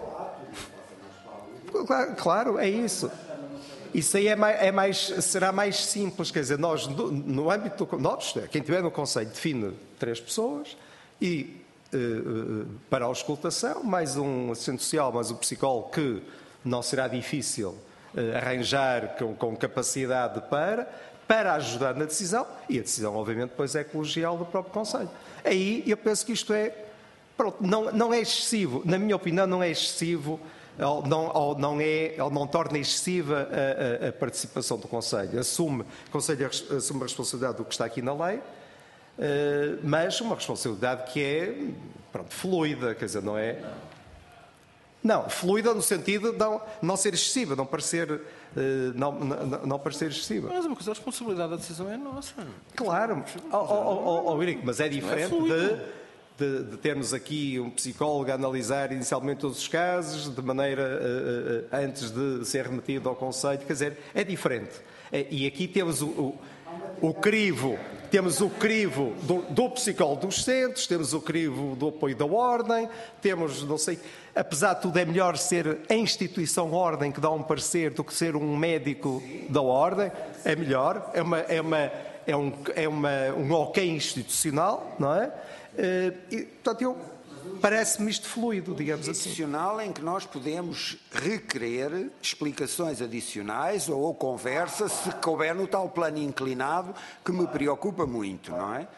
Claro, claro, é isso. Isso aí é mais, é mais, será mais simples, quer dizer, nós, no, no âmbito do... Nós, quem estiver no Conselho, define três pessoas e, uh, para a auscultação, mais um assistente social, mais um psicólogo que não será difícil uh, arranjar com, com capacidade para, para ajudar na decisão, e a decisão, obviamente, depois é colegial do próprio Conselho. Aí, eu penso que isto é... Pronto, não, não é excessivo, na minha opinião, não é excessivo... Ou não, ou não, é, ou não torna excessiva a, a, a participação do Conselho. Assume, o Conselho assume a responsabilidade do que está aqui na lei, mas uma responsabilidade que é, pronto, fluida, quer dizer, não é... Não, fluida no sentido de não, não ser excessiva, não parecer, não, não, não parecer excessiva. Mas uma coisa, a responsabilidade da decisão é nossa. Claro, oh, oh, oh, oh, Eurico, mas é diferente de... De, de termos aqui um psicólogo a analisar inicialmente todos os casos, de maneira, uh, uh, antes de ser remetido ao Conselho, quer dizer, é diferente. É, e aqui temos o, o, o crivo, temos o crivo do, do psicólogo dos centros, temos o crivo do apoio da Ordem, temos, não sei, apesar de tudo é melhor ser a instituição Ordem que dá um parecer do que ser um médico da Ordem, é melhor, é, uma, é, uma, é, um, é uma, um ok institucional, não é? Uh, e, portanto, eu, parece-me isto fluido, digamos assim. Institucional em que nós podemos requerer explicações adicionais ou conversa, se couber no tal plano inclinado, que me preocupa muito, não é?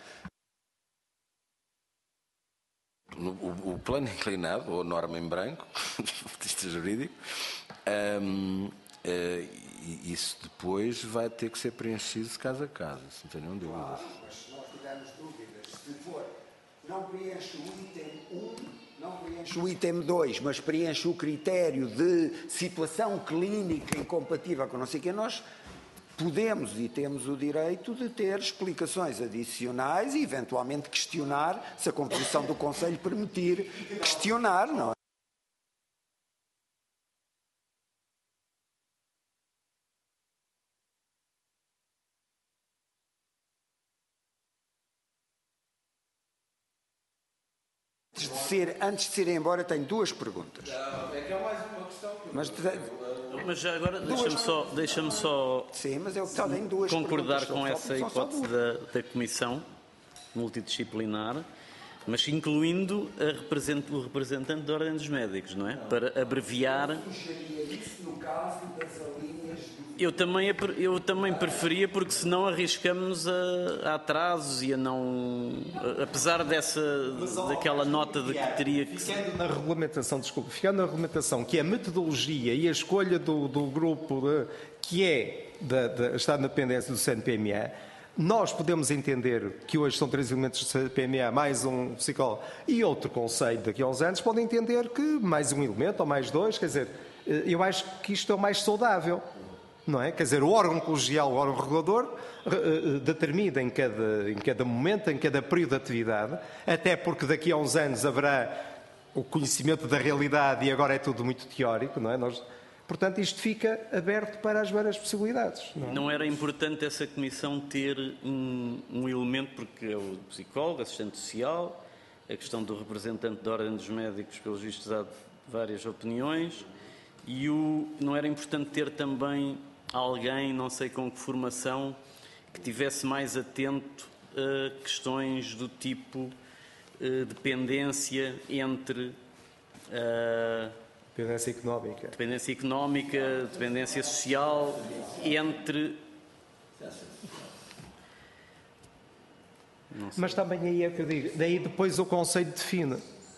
O, o plano inclinado, ou norma em branco, isto é jurídico, um, uh, isso depois vai ter que ser preenchido de caso a caso, se não tenham dúvidas. Mas se nós tivermos dúvidas, se for... Não preenche o item um, não preenche o item dois, mas preenche o critério de situação clínica incompatível com não sei o que, nós podemos e temos o direito de ter explicações adicionais e, eventualmente, questionar, se a composição do Conselho permitir questionar, não é? Antes de, ser, antes de se ir embora, tenho duas perguntas. É que é mais uma questão que... Mas, Mas já agora deixa-me só, deixa-me só sim, mas eu só tenho duas concordar perguntas, com só- essa só- só hipótese duas. da, da Comissão Multidisciplinar, mas incluindo a represent, o representante da Ordem dos Médicos, não é? Para abreviar. Eu também, eu também preferia, porque senão arriscamos a, a atrasos e a não... Apesar dessa, daquela nota de que teria que... Ficando na regulamentação, desculpe, ficando na regulamentação, que é a metodologia e a escolha do, do grupo de, que é da, da, está na dependência do C N P M A, nós podemos entender que hoje são três elementos do C N P M A, mais um psicólogo e outro conselho daqui a uns anos, podem entender que mais um elemento ou mais dois, quer dizer, eu acho que isto é o mais saudável. Não é? Quer dizer, o órgão colegial, o órgão regulador, uh, uh, determina em cada, em cada momento, em cada período de atividade, até porque daqui a uns anos haverá o conhecimento da realidade e agora é tudo muito teórico, não é? Nós, portanto, isto fica aberto para as várias possibilidades. Não, é? Não era importante essa comissão ter um, um elemento, porque é o psicólogo, assistente social, a questão do representante da Ordem dos Médicos, pelos vistos há várias opiniões, e o, não era importante ter também alguém, não sei com que formação, que tivesse mais atento a questões do tipo uh, dependência entre uh, dependência económica. Dependência económica, dependência social, entre... Mas também aí é o que eu digo, daí depois o Conselho define.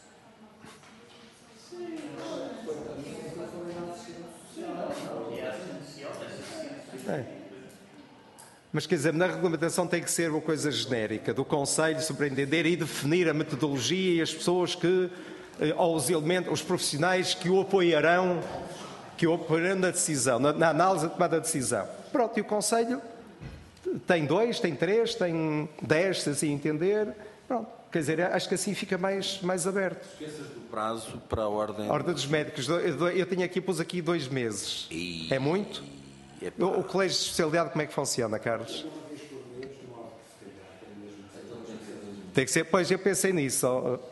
É. Mas, quer dizer, na regulamentação tem que ser uma coisa genérica, do Conselho superintender e definir a metodologia e as pessoas que, ou os elementos, os profissionais que o apoiarão, que o apoiarão na decisão, na, na análise da tomada de decisão. Pronto, e o Conselho tem dois, tem três, tem dez, se assim entender. Pronto, quer dizer, acho que assim fica mais, mais aberto. Esqueças do prazo para a ordem... A Ordem dos Médicos, eu tenho aqui, pus aqui dois meses. E... É muito? O, o colégio de especialidade como é que funciona, Carlos? Tem que ser, pois eu pensei nisso.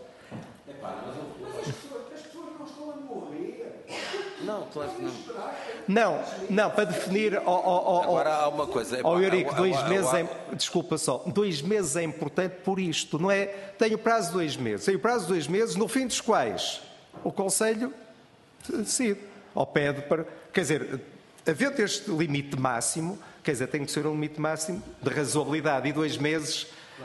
Não, claro que não. Não, não, para definir... Oh, oh, oh, Agora há uma coisa... Ó, oh, Eurico, dois há, há, meses há, é... Desculpa só, dois meses é importante por isto, não é? Tenho prazo de dois meses. Tenho prazo de dois meses, no fim dos quais o Conselho decide, ou pede para... Quer dizer, havendo este limite máximo, quer dizer, tem que ser um limite máximo de razoabilidade, e dois meses...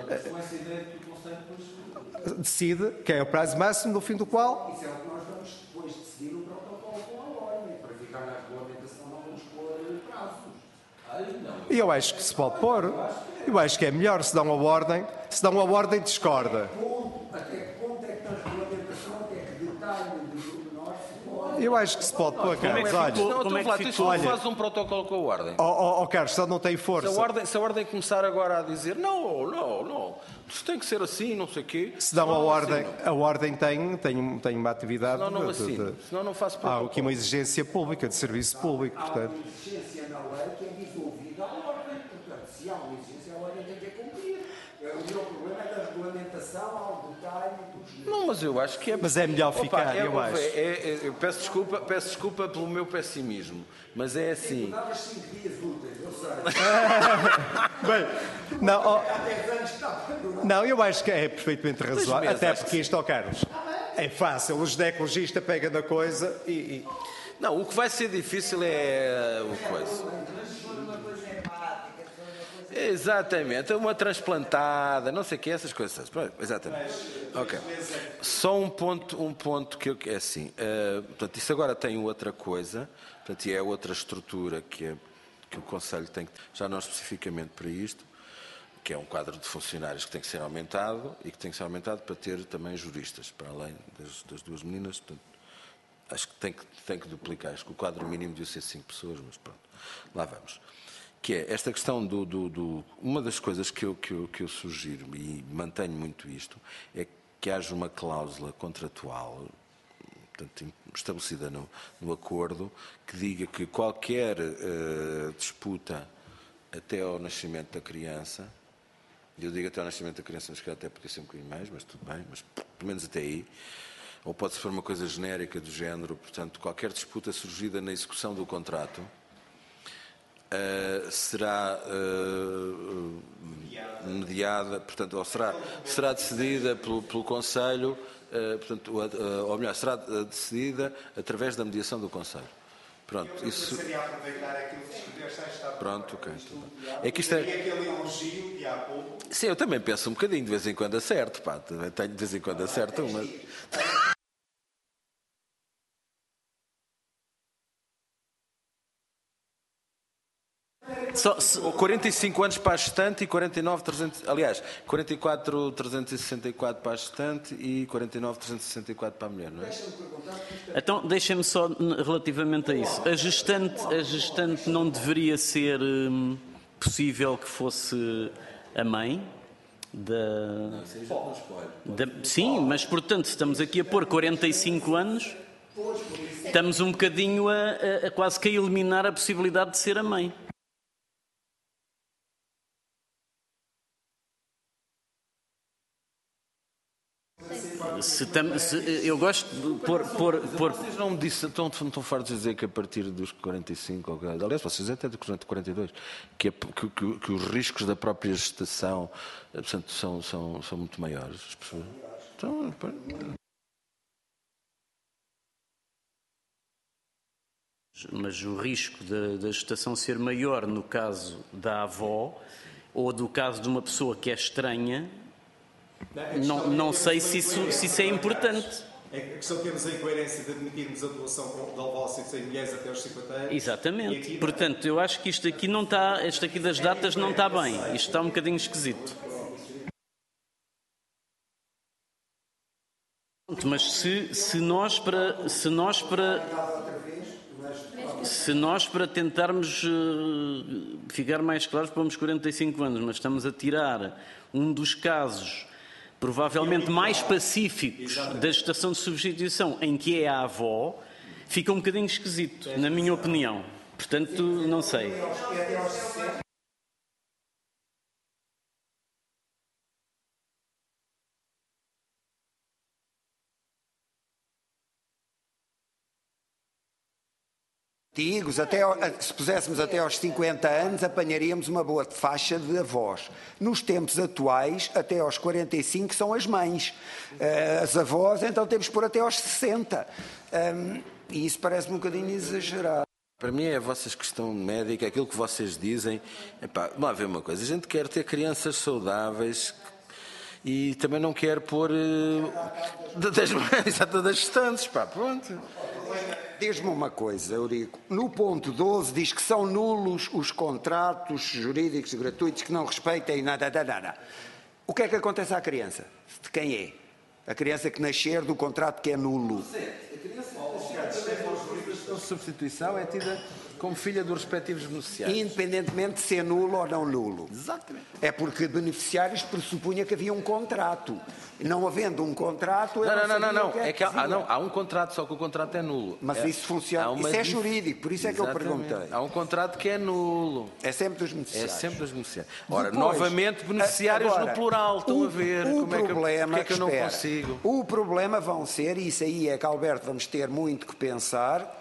Decide, que é o prazo máximo, no fim do qual... Isso é o que nós vamos depois decidir no protocolo com a ordem, para ficar na regulamentação não vamos pôr prazos. E eu acho que se pode pôr. Eu acho que é melhor se dão a ordem, se dão a ordem discorda. Até que ponto é que na regulamentação, até que detalhe do menor se pode... Eu acho que se pode pôr, Carlos. Olha, Não, como é que tu ficou? Olha, faz um protocolo com a ordem. Ó oh, oh, Carlos, só não tem força. Se a, ordem, se a ordem começar agora a dizer não, não, não, isso tem que ser assim, não sei o quê... Se dão a não ordem, assinam. a ordem tem, tem, tem uma atividade... Senão não de- de- assino, de- senão não faço Há protocolo. aqui uma exigência pública, de serviço público, portanto... Há uma exigência na lei que é dissolvida à ordem. Portanto, se há uma exigência, a ordem tem que a cumprir. O meu problema é da regulamentação ao detalhe dos... Não, mas eu acho que é... Mas é melhor Opa, ficar, é, eu acho. é- é- eu peço desculpa, peço desculpa pelo meu pessimismo, mas é assim... Davas cinco dias úteis, eu sei. Bem, não, ó, Há dez anos que está abandonado. não, eu acho que é perfeitamente razoável, meses, até acho porque isto, ó Carlos, é fácil, o ginecologista pega na coisa e... e- Não, o que vai ser difícil é o coisa. Exatamente, uma transplantada, não sei o que, essas coisas. Exatamente. Ok. Só um ponto, um ponto que eu, é assim. Uh, portanto, isso agora tem outra coisa, portanto, e é outra estrutura que, é, que o Conselho tem, já não especificamente para isto, que é um quadro de funcionários que tem que ser aumentado e que tem que ser aumentado para ter também juristas, para além das, das duas meninas. Portanto, acho que tem, que tem que duplicar. Acho que o quadro mínimo devia ser cinco pessoas, mas pronto, lá vamos. que é esta questão do... do, do uma das coisas que eu, que, eu, que eu sugiro, e mantenho muito isto, é que haja uma cláusula contratual, portanto, estabelecida no, no acordo, que diga que qualquer uh, disputa até ao nascimento da criança, eu digo até ao nascimento da criança, mas que até podia ser um bocadinho mais, mas tudo bem, mas pelo menos até aí, ou pode ser uma coisa genérica do género, portanto, qualquer disputa surgida na execução do contrato uh, será uh, mediada, portanto, ou será, será decidida pelo, pelo Conselho, uh, portanto, uh, ou melhor, será decidida através da mediação do Conselho. Pronto, isso... seria aproveitar aquilo que escreveste, está... Pronto, ok. É que isto é... E aquele elogio de há pouco... Sim, eu também penso um bocadinho, de vez em quando acerto, pá, também tenho de vez em quando acerto uma... Só, se... quarenta e cinco anos para a gestante e quarenta e nove, trezentos... Aliás, quarenta e quatro, trezentos e sessenta e quatro para a gestante e quarenta e nove, trezentos e sessenta e quatro para a mulher, não é? Então, deixem-me só relativamente a isso. A gestante, a gestante não deveria ser hum, possível que fosse a mãe da... Não, isso aí já não escolhe. da... Sim, mas portanto, estamos aqui a pôr quarenta e cinco anos, estamos um bocadinho a, a, a quase que a eliminar a possibilidade de ser a mãe. Se tam, se, eu gosto de pôr... pôr, pôr... Vocês não me disse, estão, estão fartos de dizer que a partir dos quarenta e cinco, aliás, vocês até de quarenta e dois, que, é, que, que, que os riscos da própria gestação, portanto, são, são, são muito maiores. As pessoas... Então, mas o risco da, da gestação ser maior no caso da avó ou do caso de uma pessoa que é estranha, não, não sei se isso, se isso é importante. A questão que temos a incoerência de admitirmos a doação de ovócitos em mulheres até aos cinquenta anos. Exatamente. Aqui... Portanto, eu acho que isto aqui não está, isto aqui das datas não está bem. Isto está um bocadinho esquisito. Mas se, se nós para... Se nós para Se nós, para tentarmos uh, ficar mais claros, pomos quarenta e cinco anos, mas estamos a tirar um dos casos provavelmente mais pacíficos da gestação de substituição, em que é a avó, fica um bocadinho esquisito, na minha opinião. Portanto, não sei. Antigos, até, se puséssemos até aos cinquenta anos, apanharíamos uma boa faixa de avós. Nos tempos atuais, até aos quarenta e cinco são as mães. As avós, então temos que pôr até aos sessenta. E isso parece-me um bocadinho exagerado. Para mim é a vossa questão médica, aquilo que vocês dizem. Epá, vamos lá ver uma coisa, a gente quer ter crianças saudáveis e também não quer pôr uh, das mães, das gestantes, pá, pronto. Diz-me uma coisa, Eurico. No ponto doze diz que são nulos os contratos jurídicos gratuitos que não respeitem nada, nada, nada. O que é que acontece à criança? De quem é? A criança que nascer do contrato que é nulo. A criança que nascer de substituição é tida como filha dos respectivos beneficiários. Independentemente de ser nulo ou não nulo. Exatamente. É porque beneficiários pressupunha que havia um contrato. Não havendo um contrato... Não, não, não, não, não. Que é é que há, ah, não, há um contrato, só que o contrato é nulo. Mas é, isso funciona, isso é dif... jurídico, por isso é que Exatamente. eu perguntei. Há um contrato que é nulo. É sempre dos beneficiários. É sempre dos beneficiários. Ora, Depois, novamente, beneficiários agora, no plural, estão o, a ver o como é que, problema, porque é que eu não espera, consigo. O problema vão ser, e isso aí é que, Alberto, vamos ter muito que pensar,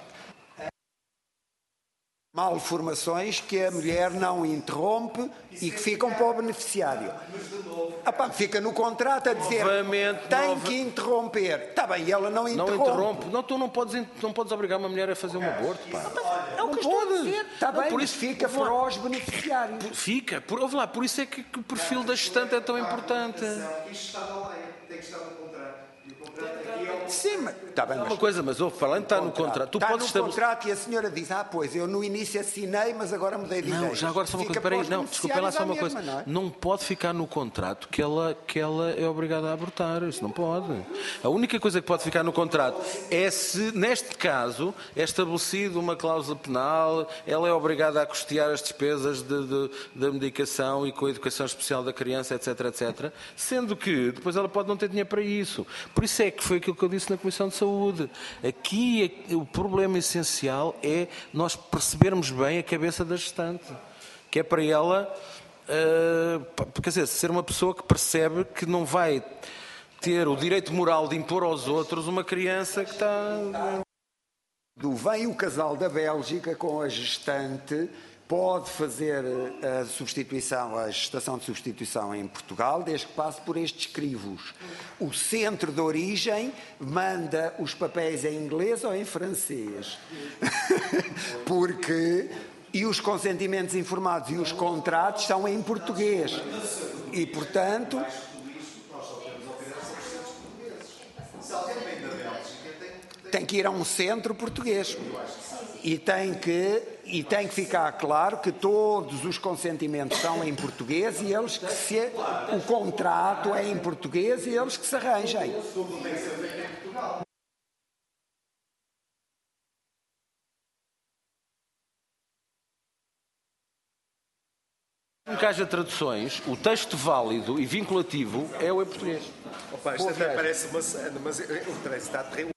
malformações que a mulher não interrompe e que ficam para o beneficiário. Ah, pá, fica no contrato a dizer Novamente, tem nova... que interromper. Está bem, ela não interrompe. Não interrompe. Não, tu não podes, não podes obrigar uma mulher a fazer um aborto, pá. É o que estou a dizer. Está bem, por isso fica para os beneficiários. Fica. Por, ouve lá, por isso é que, que o perfil da gestante é tão importante. Isto está na lei, tem que estar no contrato. E o contrato aqui é o Sim, mas está bem. É uma coisa, mas houve, para além de estar no contrato, tu está podes no estabelecer... contrato e a senhora diz, ah, pois, eu no início assinei, mas agora mudei de ideia. Não, já agora só uma coisa, peraí, não, desculpem lá só uma coisa. Não, é? Não pode ficar no contrato que ela, que ela é obrigada a abortar, isso não pode. A única coisa que pode ficar no contrato é se, neste caso, é estabelecido uma cláusula penal, ela é obrigada a custear as despesas de, de, da medicação e com a educação especial da criança, etc, etc, sendo que depois ela pode não ter dinheiro para isso. Por isso é que foi aquilo que eu disse na Comissão de Saúde. Aqui o problema essencial é nós percebermos bem a cabeça da gestante, que é para ela, uh, quer dizer, ser uma pessoa que percebe que não vai ter o direito moral de impor aos outros uma criança que está... Vem o casal da Bélgica com a gestante, pode fazer a substituição, a gestação de substituição em Portugal, desde que passe por estes crivos. O centro de origem manda os papéis em inglês ou em francês. Porque... E os consentimentos informados e os contratos são em português. E, portanto... Tem que ir a um centro português e tem que, e tem que ficar claro que todos os consentimentos são em português e eles que se, o contrato é em português e eles que se arranjem. Que haja traduções, o texto válido e vinculativo é o em português. Opa, isto até parece uma... Mas o trânsito está terrível.